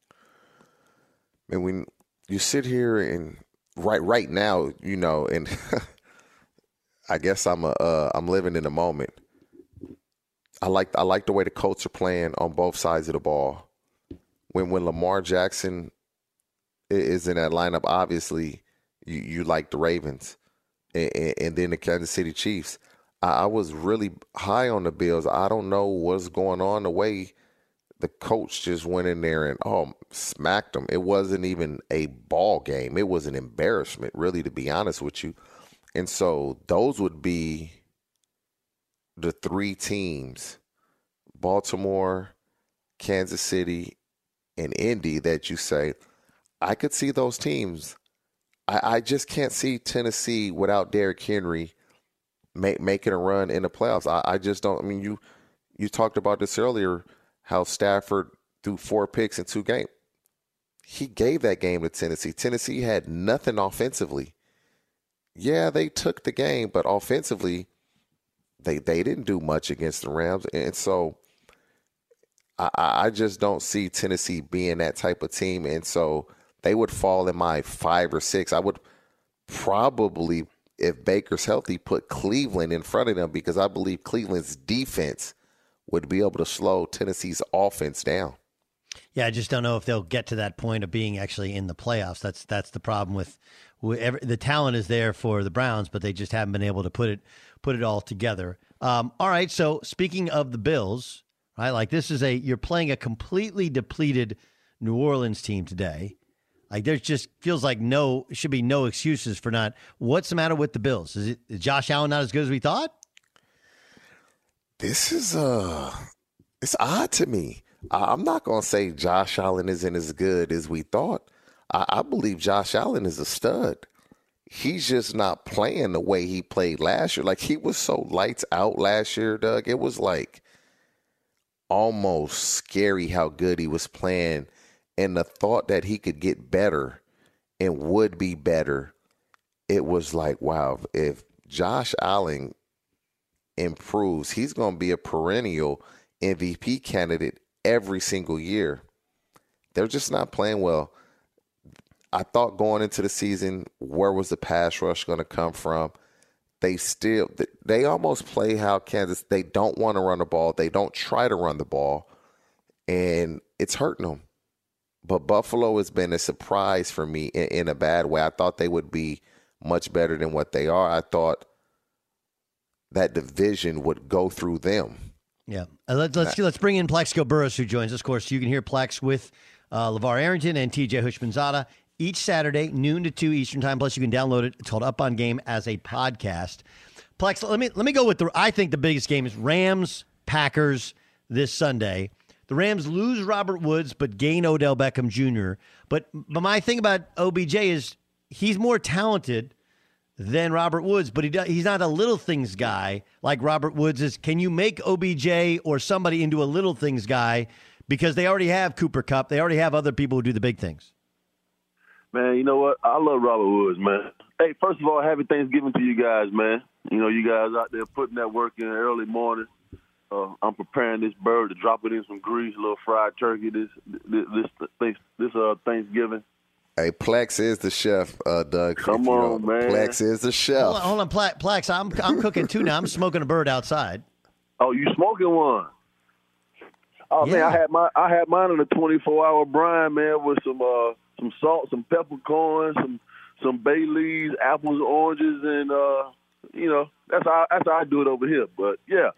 And when you sit here and right now, and I guess I'm living in the moment. I like the way the Colts are playing on both sides of the ball. When Lamar Jackson is in that lineup, obviously you like the Ravens, and then the Kansas City Chiefs. I was really high on the Bills. I don't know what's going on. The way the coach just went in there and smacked them. It wasn't even a ball game. It was an embarrassment, really, to be honest with you. And so those would be the 3 teams, Baltimore, Kansas City, and Indy, that you say, I could see those teams. I just can't see Tennessee without Derrick Henry making a run in the playoffs. I just don't. I mean, you talked about this earlier, how Stafford threw 4 picks in 2 games. He gave that game to Tennessee. Tennessee had nothing offensively. yeah, they took the game, but offensively, they didn't do much against the Rams. And so I just don't see Tennessee being that type of team. And so they would fall in my 5 or 6. I would probably, if Baker's healthy, put Cleveland in front of them because I believe Cleveland's defense would be able to slow Tennessee's offense down. Yeah, I just don't know if they'll get to that point of being actually in the playoffs. That's the problem with the talent is there for the Browns, but they just haven't been able to put it all together. All right, so speaking of the Bills, right? Like this is you're playing a completely depleted New Orleans team today. Like there just feels like should be no excuses for not. What's the matter with the Bills? Is Josh Allen not as good as we thought? This is it's odd to me. I'm not going to say Josh Allen isn't as good as we thought. I believe Josh Allen is a stud. He's just not playing the way he played last year. Like, he was so lights out last year, Doug. It was like almost scary how good he was playing. And the thought that he could get better and would be better, it was like, wow, if Josh Allen improves, he's going to be a perennial MVP candidate every single year. They're just not playing well. I thought going into the season, where was the pass rush going to come from? They almost play how Kansas, they don't want to run the ball. They don't try to run the ball, and it's hurting them. But Buffalo has been a surprise for me in a bad way. I thought they would be much better than what they are. I thought that division would go through them. Yeah. Let's bring in Plaxico Burress, who joins us. Of course, you can hear Plex with LeVar Arrington and TJ Hushmanzada each Saturday, noon to 2 Eastern time. Plus, you can download it. It's called Up On Game as a podcast. Plex, let me go with I think the biggest game is Rams-Packers this Sunday. The Rams lose Robert Woods, but gain Odell Beckham Jr. But my thing about OBJ is he's more talented than Robert Woods, but he's not a little things guy like Robert Woods is. Can you make OBJ or somebody into a little things guy because they already have Cooper Kupp? They already have other people who do the big things. Man, you know what? I love Robert Woods, man. Hey, first of all, happy Thanksgiving to you guys, man. You know, you guys out there putting that work in early morning. I'm preparing this bird to drop it in some grease, a little fried turkey this Thanksgiving. Hey, Plex is the chef, Doug. Come on, man. Plex is the chef. Hold on, Plex. I'm cooking too now. I'm smoking a bird outside. Oh, you smoking one? Oh, yeah. Man, I had mine in a 24-hour brine, man, with some salt, some peppercorns, some bay leaves, apples, oranges, and that's how I do it over here. But yeah.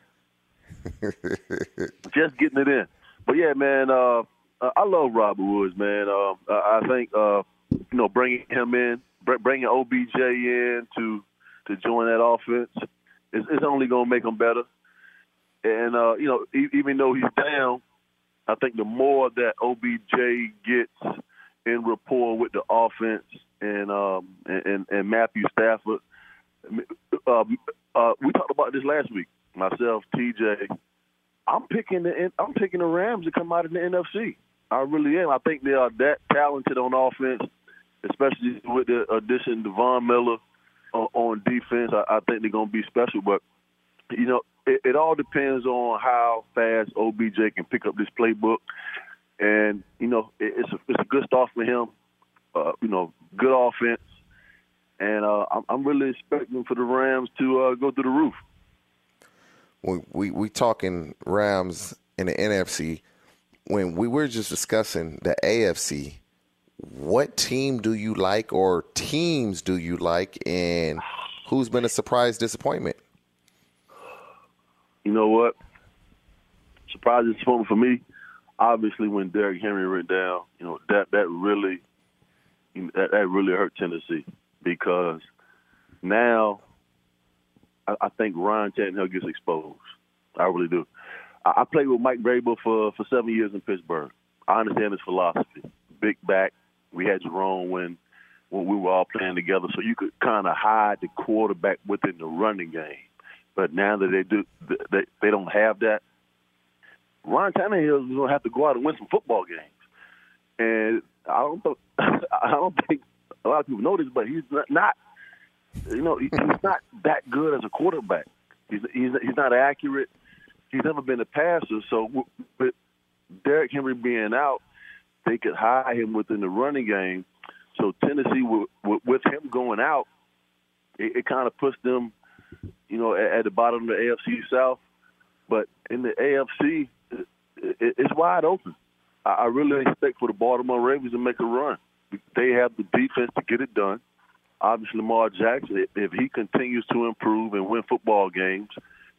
Just getting it in. But yeah, man, I love Robert Woods, man. I think bringing him in, bringing OBJ in to join that offense is only going to make him better. And even though he's down, I think the more that OBJ gets in rapport with the offense and Matthew Stafford, we talked about this last week. Myself, TJ, I'm picking the Rams to come out of the NFC. I really am. I think they are that talented on offense, especially with the addition of Von Miller on defense. I think they're going to be special. But, it all depends on how fast OBJ can pick up this playbook. And, it's a good start for him, good offense. And I'm really expecting for the Rams to go through the roof. We talking Rams in the NFC. When we were just discussing the AFC, what team do you like or teams do you like, and who's been a surprise disappointment? You know what? Surprise disappointment for me, obviously when Derrick Henry went down, that really hurt Tennessee because now I think Ryan Tannehill gets exposed. I really do. I played with Mike Vrabel for 7 years in Pittsburgh. I understand his philosophy. Big back. We had Jerome when we were all playing together, so you could kind of hide the quarterback within the running game. But now that they don't have that, Ryan Tannehill is going to have to go out and win some football games. And I don't think a lot of people know this, but he's not he's not that good as a quarterback. He's not accurate. He's never been a passer. So with Derrick Henry being out, they could hide him within the running game. So Tennessee, with him going out, it kind of puts them, at the bottom of the AFC South. But in the AFC, it's wide open. I really expect for the Baltimore Ravens to make a run. They have the defense to get it done. Obviously, Lamar Jackson, if he continues to improve and win football games,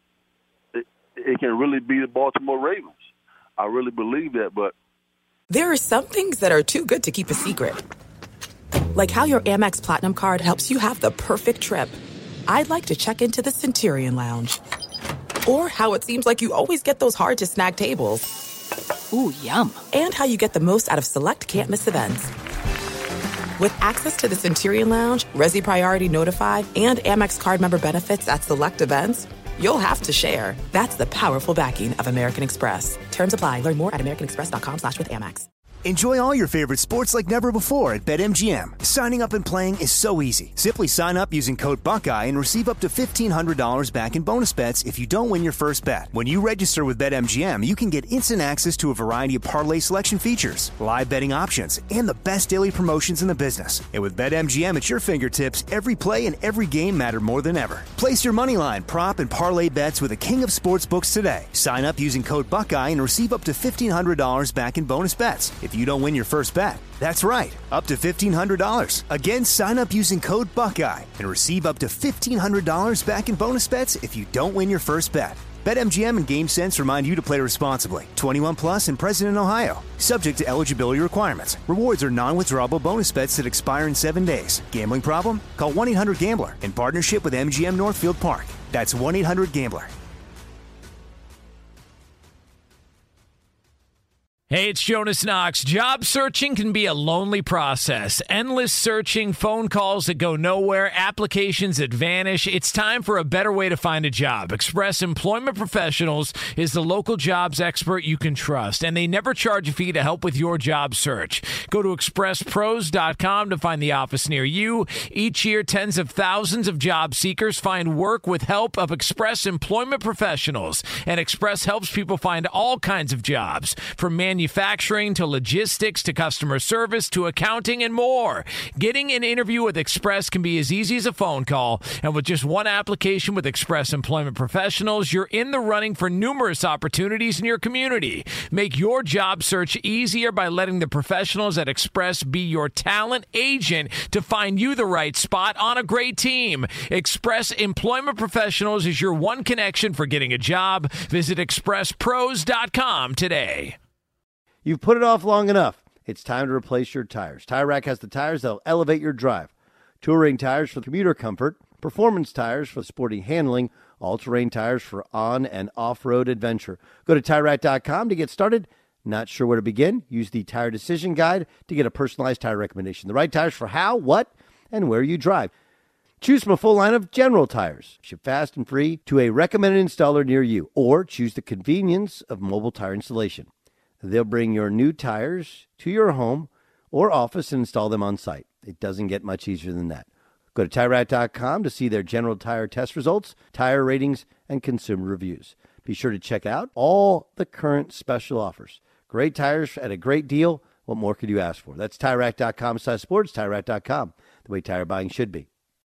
it can really be the Baltimore Ravens. I really believe that. But there are some things that are too good to keep a secret. Like how your Amex Platinum card helps you have the perfect trip. I'd like to check into the Centurion Lounge. Or how it seems like you always get those hard-to-snag tables. Ooh, yum. And how you get the most out of select can't-miss events. With access to the Centurion Lounge, Resi Priority Notified, and Amex card member benefits at select events, you'll have to share. That's the powerful backing of American Express. Terms apply. Learn more at americanexpress.com/withAmex. Enjoy all your favorite sports like never before at BetMGM. Signing up and playing is so easy. Simply sign up using code Buckeye and receive up to $1,500 back in bonus bets if you don't win your first bet. When you register with BetMGM, you can get instant access to a variety of parlay selection features, live betting options, and the best daily promotions in the business. And with BetMGM at your fingertips, every play and every game matter more than ever. Place your moneyline, prop, and parlay bets with the king of sportsbooks today. Sign up using code Buckeye and receive up to $1,500 back in bonus bets if you don't win your first bet. That's right, up to $1,500. Again, sign up using code Buckeye and receive up to $1,500 back in bonus bets if you don't win your first bet. BetMGM and GameSense remind you to play responsibly. 21 plus and present in Ohio. Subject to eligibility requirements. Rewards are non-withdrawable bonus bets that expire in 7 days. Gambling problem? Call 1-800-GAMBLER in partnership with MGM Northfield Park. That's 1-800-GAMBLER. Hey, it's Jonas Knox. Job searching can be a lonely process. Endless searching, phone calls that go nowhere, applications that vanish. It's time for a better way to find a job. Express Employment Professionals is the local jobs expert you can trust, and they never charge a fee to help with your job search. Go to expresspros.com to find the office near you. Each year, tens of thousands of job seekers find work with help of Express Employment Professionals, and Express helps people find all kinds of jobs, from manufacturing to logistics to customer service to accounting and more. Getting an interview with Express can be as easy as a phone call, and with just one application with Express Employment Professionals, you're in the running for numerous opportunities in your community. Make your job search easier by letting the professionals at Express be your talent agent to find you the right spot on a great team. Express Employment Professionals is your one connection for getting a job. Visit expresspros.com today. You've put it off long enough. It's time to replace your tires. Tire Rack has the tires that'll elevate your drive. Touring tires for commuter comfort, performance tires for sporty handling, all-terrain tires for on- and off-road adventure. Go to TireRack.com to get started. Not sure where to begin? Use the Tire Decision Guide to get a personalized tire recommendation. The right tires for how, what, and where you drive. Choose from a full line of general tires. Ship fast and free to a recommended installer near you. Or choose the convenience of mobile tire installation. They'll bring your new tires to your home or office and install them on site. It doesn't get much easier than that. Go to TireRack.com to see their general tire test results, tire ratings, and consumer reviews. Be sure to check out all the current special offers. Great tires at a great deal. What more could you ask for? That's TireRack.com/sports, TireRack.com, the way tire buying should be.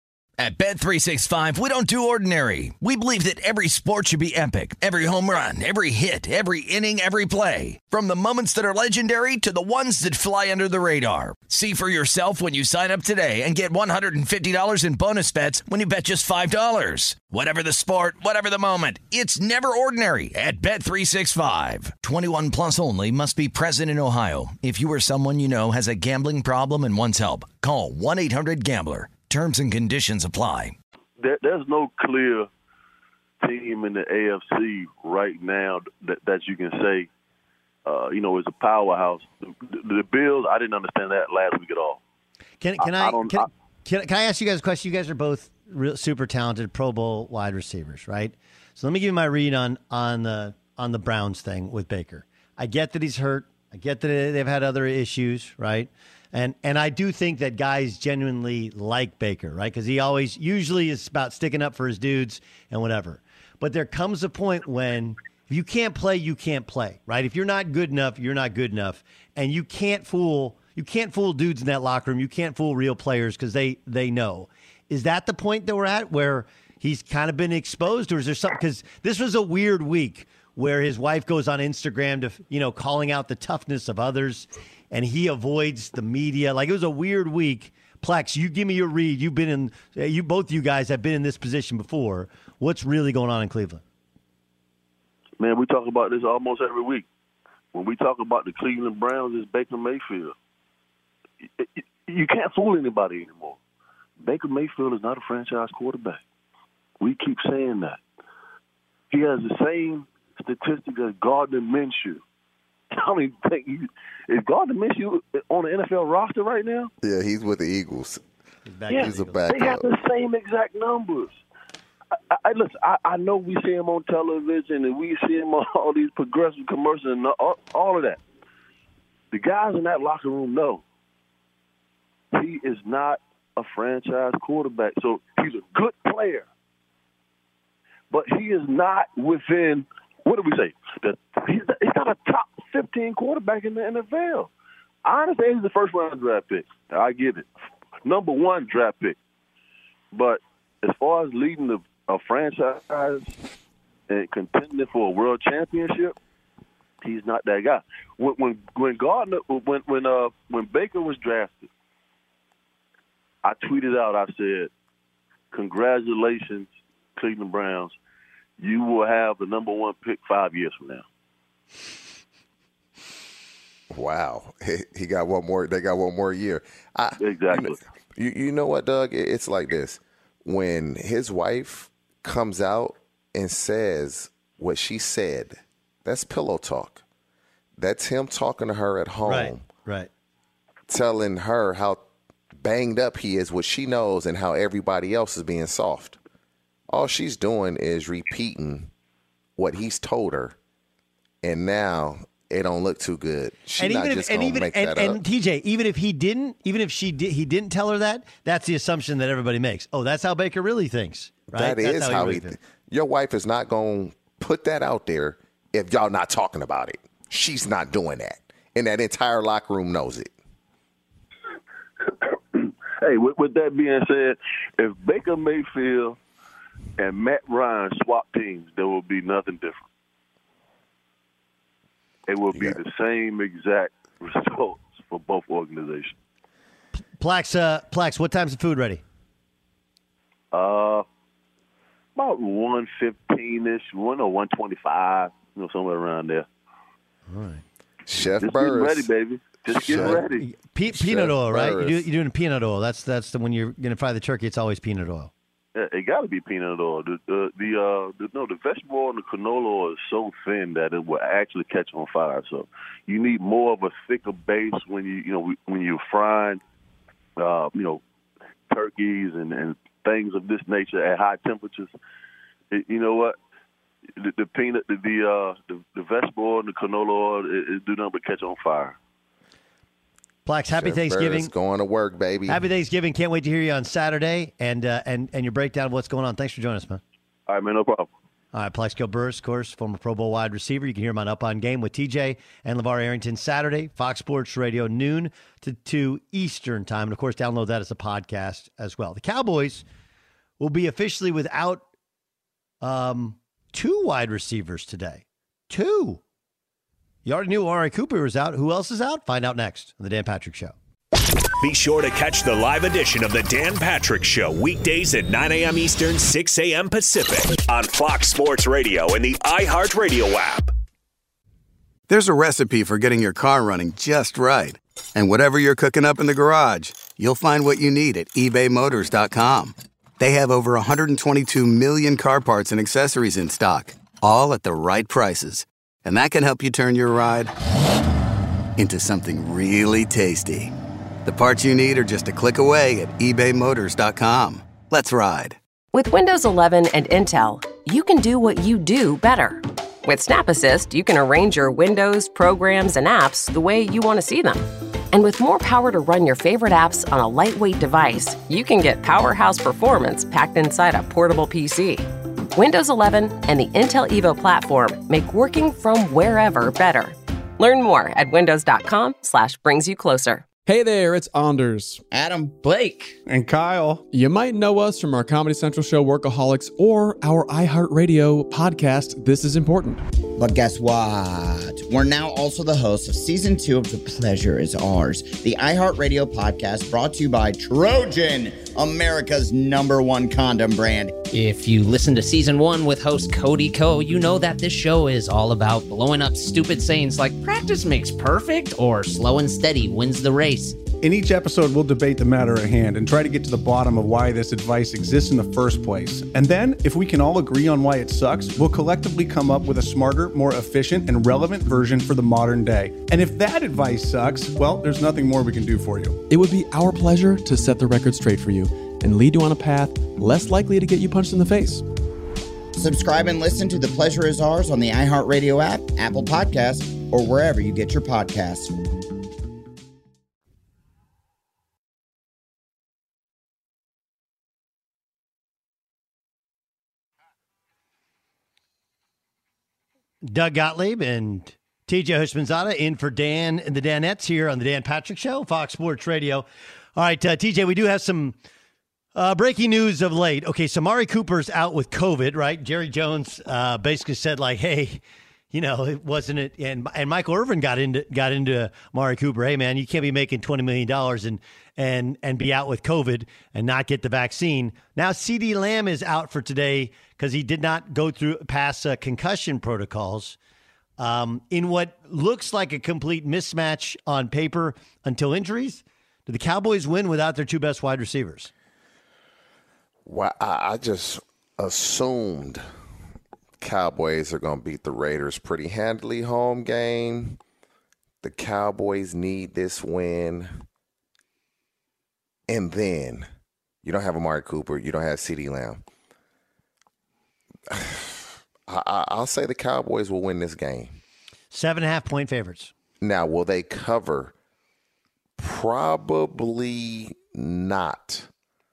At Bet365, we don't do ordinary. We believe that every sport should be epic. Every home run, every hit, every inning, every play. From the moments that are legendary to the ones that fly under the radar. See for yourself when you sign up today and get $150 in bonus bets when you bet just $5. Whatever the sport, whatever the moment, it's never ordinary at Bet365. 21 plus only. Must be present in Ohio. If you or someone you know has a gambling problem and wants help, call 1-800-GAMBLER. Terms and conditions apply. There's no clear team in the AFC right now that you can say, is a powerhouse. The Bills, I didn't understand that last week at all. Can I ask you guys a question? You guys are both super talented Pro Bowl wide receivers, right? So let me give you my read on the Browns thing with Baker. I get that he's hurt. I get that they've had other issues, right? And I do think that guys genuinely like Baker, right? Because he usually is about sticking up for his dudes and whatever. But there comes a point when if you can't play, you can't play, right? If you're not good enough, you're not good enough. And you can't fool dudes in that locker room. You can't fool real players because they know. Is that the point that we're at where he's kind of been exposed, or is there something? Because this was a weird week where his wife goes on Instagram to, calling out the toughness of others, and he avoids the media. Like, it was a weird week. Plex, you give me your read. Both you guys have been in this position before. What's really going on in Cleveland? Man, we talk about this almost every week. When we talk about the Cleveland Browns, it's Baker Mayfield. You can't fool anybody anymore. Baker Mayfield is not a franchise quarterback. We keep saying that. He has the same statistic as Gardner Minshew. I don't even think is Gardner Minshew on the NFL roster right now? Yeah, he's with the Eagles. He's a backup. They have the same exact numbers. Listen, I know we see him on television and we see him on all these progressive commercials and all of that. The guys in that locker room know he is not a franchise quarterback. So he's a good player, but he is not within, what do we say? He's not a top 15 quarterback in the NFL. I understand he's the first-round draft pick. I get it. Number 1 draft pick. But as far as leading a franchise and contending for a world championship, he's not that guy. When Baker was drafted, I tweeted out, I said, congratulations, Cleveland Browns. You will have the number 1 pick 5 years from now. Wow. He got one more. They got one more year. Exactly. You know what, Doug? It's like this. When his wife comes out and says what she said, that's pillow talk. That's him talking to her at home. Right. Telling her how banged up he is, what she knows, and how everybody else is being soft. All she's doing is repeating what he's told her, and now it don't look too good. She's not just going to make that up. And TJ, even if he didn't tell her that, that's the assumption that everybody makes. Oh, that's how Baker really thinks, right? That is how he thinks. Your wife is not going to put that out there if y'all not talking about it. She's not doing that, and that entire locker room knows it. Hey, with that being said, if Baker Mayfield and Matt Ryan swap teams, there will be nothing different. It will be the same exact results for both organizations. Plax, what time's the food ready? About 1:15-ish, 1:25, somewhere around there. All right. Chef Just Burris. get ready, baby. Just get ready. Peanut oil, right? You're doing peanut oil. That's the when you're going to fry the turkey. It's always peanut oil. Yeah, it got to be peanut oil. The vegetable oil and the canola oil is so thin that it will actually catch on fire. So you need more of a thicker base when you're frying, turkeys and things of this nature at high temperatures. You know what? The vegetable oil and the canola oil it do nothing but catch on fire. Plax, happy Thanksgiving. Going to work, baby. Happy Thanksgiving. Can't wait to hear you on Saturday and your breakdown of what's going on. Thanks for joining us, man. All right, man, no problem. All right, Plaxico Burress, of course, former Pro Bowl wide receiver. You can hear him on Up On Game with TJ and LeVar Arrington Saturday, Fox Sports Radio, noon to 2 Eastern time. And, of course, download that as a podcast as well. The Cowboys will be officially without 2 wide receivers today. 2. You already knew Amari Cooper was out. Who else is out? Find out next on The Dan Patrick Show. Be sure to catch the live edition of The Dan Patrick Show weekdays at 9 a.m. Eastern, 6 a.m. Pacific on Fox Sports Radio and the iHeartRadio app. There's a recipe for getting your car running just right. And whatever you're cooking up in the garage, you'll find what you need at ebaymotors.com. They have over 122 million car parts and accessories in stock, all at the right prices. And that can help you turn your ride into something really tasty. The parts you need are just a click away at ebaymotors.com. Let's ride. With Windows 11 and Intel, you can do what you do better. With Snap Assist, you can arrange your windows, programs, and apps the way you want to see them. And with more power to run your favorite apps on a lightweight device, you can get powerhouse performance packed inside a portable PC. Windows 11 and the Intel Evo platform make working from wherever better. Learn more at windows.com/brings-you-closer. Hey there, it's Anders, Adam, Blake, and Kyle. You might know us from our Comedy Central show Workaholics or our iHeartRadio podcast, This Is Important. But guess what? We're now also the hosts of Season 2 of The Pleasure Is Ours, the iHeartRadio podcast brought to you by Trojan, America's #1 condom brand. If you listen to Season 1 with host Cody Ko, you know that this show is all about blowing up stupid sayings like practice makes perfect or slow and steady wins the race. In each episode, we'll debate the matter at hand and try to get to the bottom of why this advice exists in the first place. And then, if we can all agree on why it sucks, we'll collectively come up with a smarter, more efficient, and relevant version for the modern day. And if that advice sucks, well, there's nothing more we can do for you. It would be our pleasure to set the record straight for you and lead you on a path less likely to get you punched in the face. Subscribe and listen to The Pleasure Is Ours on the iHeartRadio app, Apple Podcasts, or wherever you get your podcasts. Doug Gottlieb and TJ Houshmandzadeh in for Dan and the Danettes here on the Dan Patrick Show, Fox Sports Radio. All right, TJ, we do have some breaking news of late. Okay, so Amari Cooper's out with COVID, right? Jerry Jones basically said, like, hey, you know, it wasn't it. And Michael Irvin got into Amari Cooper. Hey, man, you can't be making $20 million and be out with COVID and not get the vaccine. Now, CeeDee Lamb is out for today because he did not go through past concussion protocols in what looks like a complete mismatch on paper until injuries. Did the Cowboys win without their two best wide receivers? Well, I just assumed Cowboys are going to beat the Raiders pretty handily home game. The Cowboys need this win. And then you don't have Amari Cooper. You don't have CeeDee Lamb. I'll say the Cowboys will win this game. 7.5-point favorites. Now, will they cover? Probably not.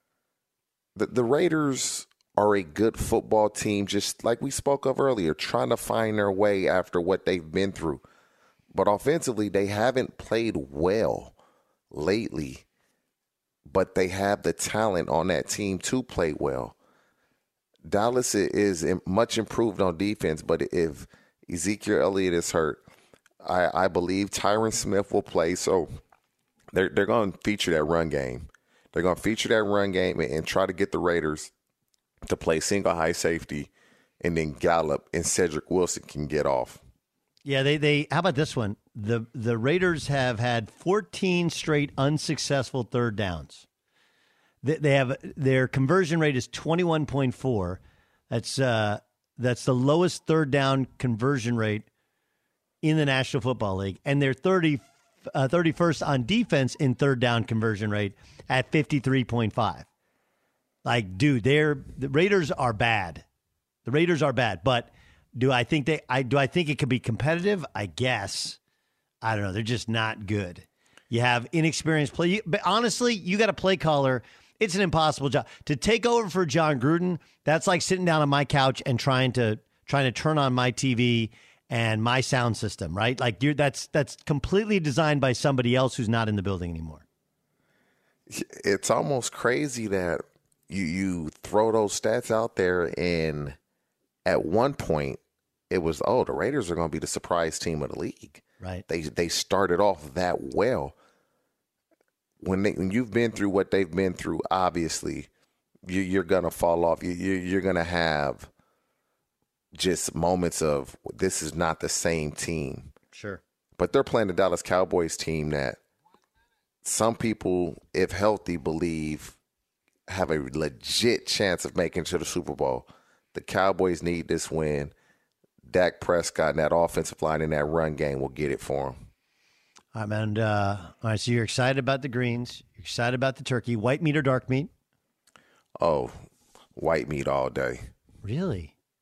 The Raiders are a good football team, just like we spoke of earlier, trying to find their way after what they've been through. But offensively, they haven't played well lately. But they have the talent on that team to play well. Dallas is much improved on defense, but if Ezekiel Elliott is hurt, I believe Tyron Smith will play. So they're going to feature that run game. They're going to feature that run game and try to get the Raiders to play single high safety, and then Gallup and Cedric Wilson can get off. Yeah, they how about this one? The Raiders have had 14 straight unsuccessful third downs. They have their conversion rate is 21.4. That's the lowest third down conversion rate in the National Football League, and they're 31st on defense in third down conversion rate at 53.5. Like, dude, the Raiders are bad. The Raiders are bad, but do I think it could be competitive? I guess. I don't know. They're just not good. You have inexperienced play. But honestly, you got a play caller. It's an impossible job to take over for John Gruden. That's like sitting down on my couch and trying to turn on my TV and my sound system, right? Like that's completely designed by somebody else who's not in the building anymore. It's almost crazy that you throw those stats out there, and at one point it was, the Raiders are going to be the surprise team of the league. Right. They started off that well. When you've been through what they've been through, obviously you're going to fall off. You're going to have just moments of, this is not the same team. Sure. But they're playing the Dallas Cowboys team that some people, if healthy, believe have a legit chance of making it to the Super Bowl. The Cowboys need this win. Dak Prescott and that offensive line in that run game will get it for them. All right, man. All right, so you're excited about the greens. You're excited about the turkey. White meat or dark meat? Oh, white meat all day. Really?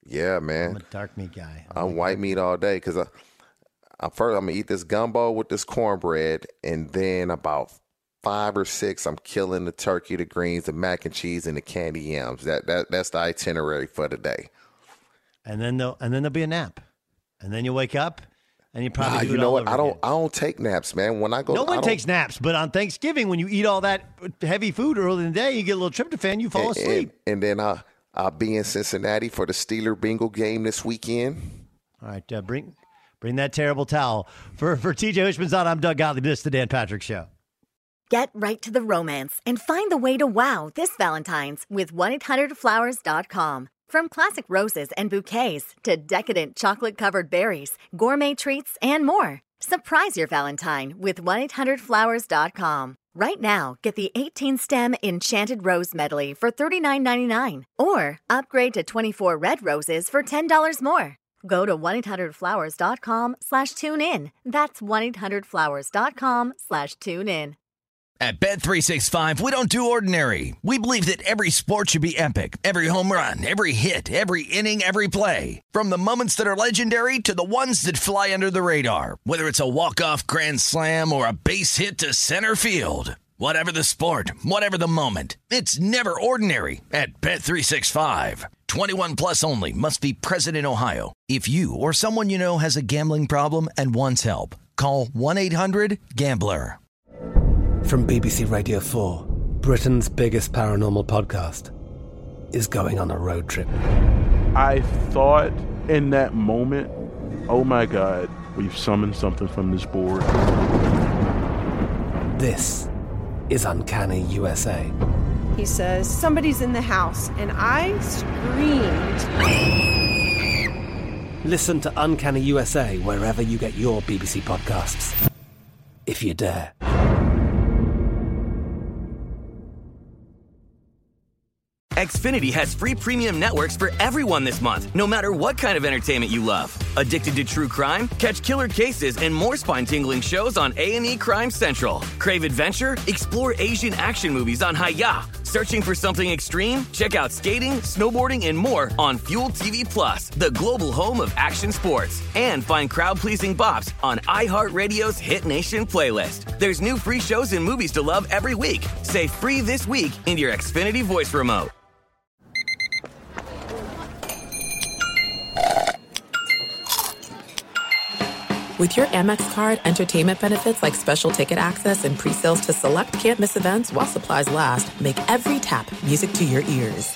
Yeah, man. I'm a dark meat guy. I'm white meat all day because I'm going to eat this gumbo with this cornbread, and then about 5 or 6, I'm killing the turkey, the greens, the mac and cheese, and the candy yams. That's the itinerary for the day. And then there'll be a nap, and then you wake up, and you probably do it you know all what? over I don't take naps, man. When I go, no one takes naps, but on Thanksgiving, when you eat all that heavy food early in the day, you get a little tryptophan, you fall asleep. And then I'll be in Cincinnati for the Steeler-Bengal game this weekend. All right, bring that terrible towel. For TJ Hushmanzada, I'm Doug Gottlieb. This is the Dan Patrick Show. Get right to the romance and find the way to wow this Valentine's with 1-800-Flowers.com. From classic roses and bouquets to decadent chocolate-covered berries, gourmet treats, and more. Surprise your Valentine with 1-800-Flowers.com. Right now, get the 18-stem Enchanted Rose Medley for $39.99 or upgrade to 24 red roses for $10 more. Go to 1-800-Flowers.com/tune in. That's 1-800-Flowers.com/tune in. At Bet365, we don't do ordinary. We believe that every sport should be epic. Every home run, every hit, every inning, every play. From the moments that are legendary to the ones that fly under the radar. Whether it's a walk-off grand slam or a base hit to center field. Whatever the sport, whatever the moment. It's never ordinary at Bet365. 21 plus only. Must be present in Ohio. If you or someone you know has a gambling problem and wants help, call 1-800-GAMBLER. From BBC Radio 4, Britain's biggest paranormal podcast is going on a road trip. I thought in that moment, oh my God, we've summoned something from this board. This is Uncanny USA. He says, somebody's in the house, and I screamed. Listen to Uncanny USA wherever you get your BBC podcasts, if you dare. Xfinity has free premium networks for everyone this month, no matter what kind of entertainment you love. Addicted to true crime? Catch killer cases and more spine-tingling shows on A&E Crime Central. Crave adventure? Explore Asian action movies on Hi-YAH. Searching for something extreme? Check out skating, snowboarding, and more on Fuel TV Plus, the global home of action sports. And find crowd-pleasing bops on iHeartRadio's Hit Nation playlist. There's new free shows and movies to love every week. Say free this week in your Xfinity voice remote. With your Amex card, entertainment benefits like special ticket access and pre-sales to select can't-miss events while supplies last make every tap music to your ears.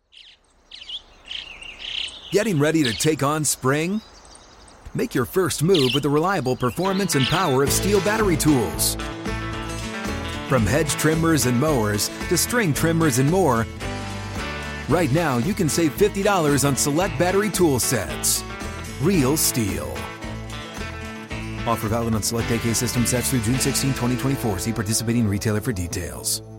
Getting ready to take on spring? Make your first move with the reliable performance and power of Steel battery tools. From hedge trimmers and mowers to string trimmers and more, right now you can save $50 on select battery tool sets. Real Steel. Offer valid on select AK system sets through June 16, 2024. See participating retailer for details.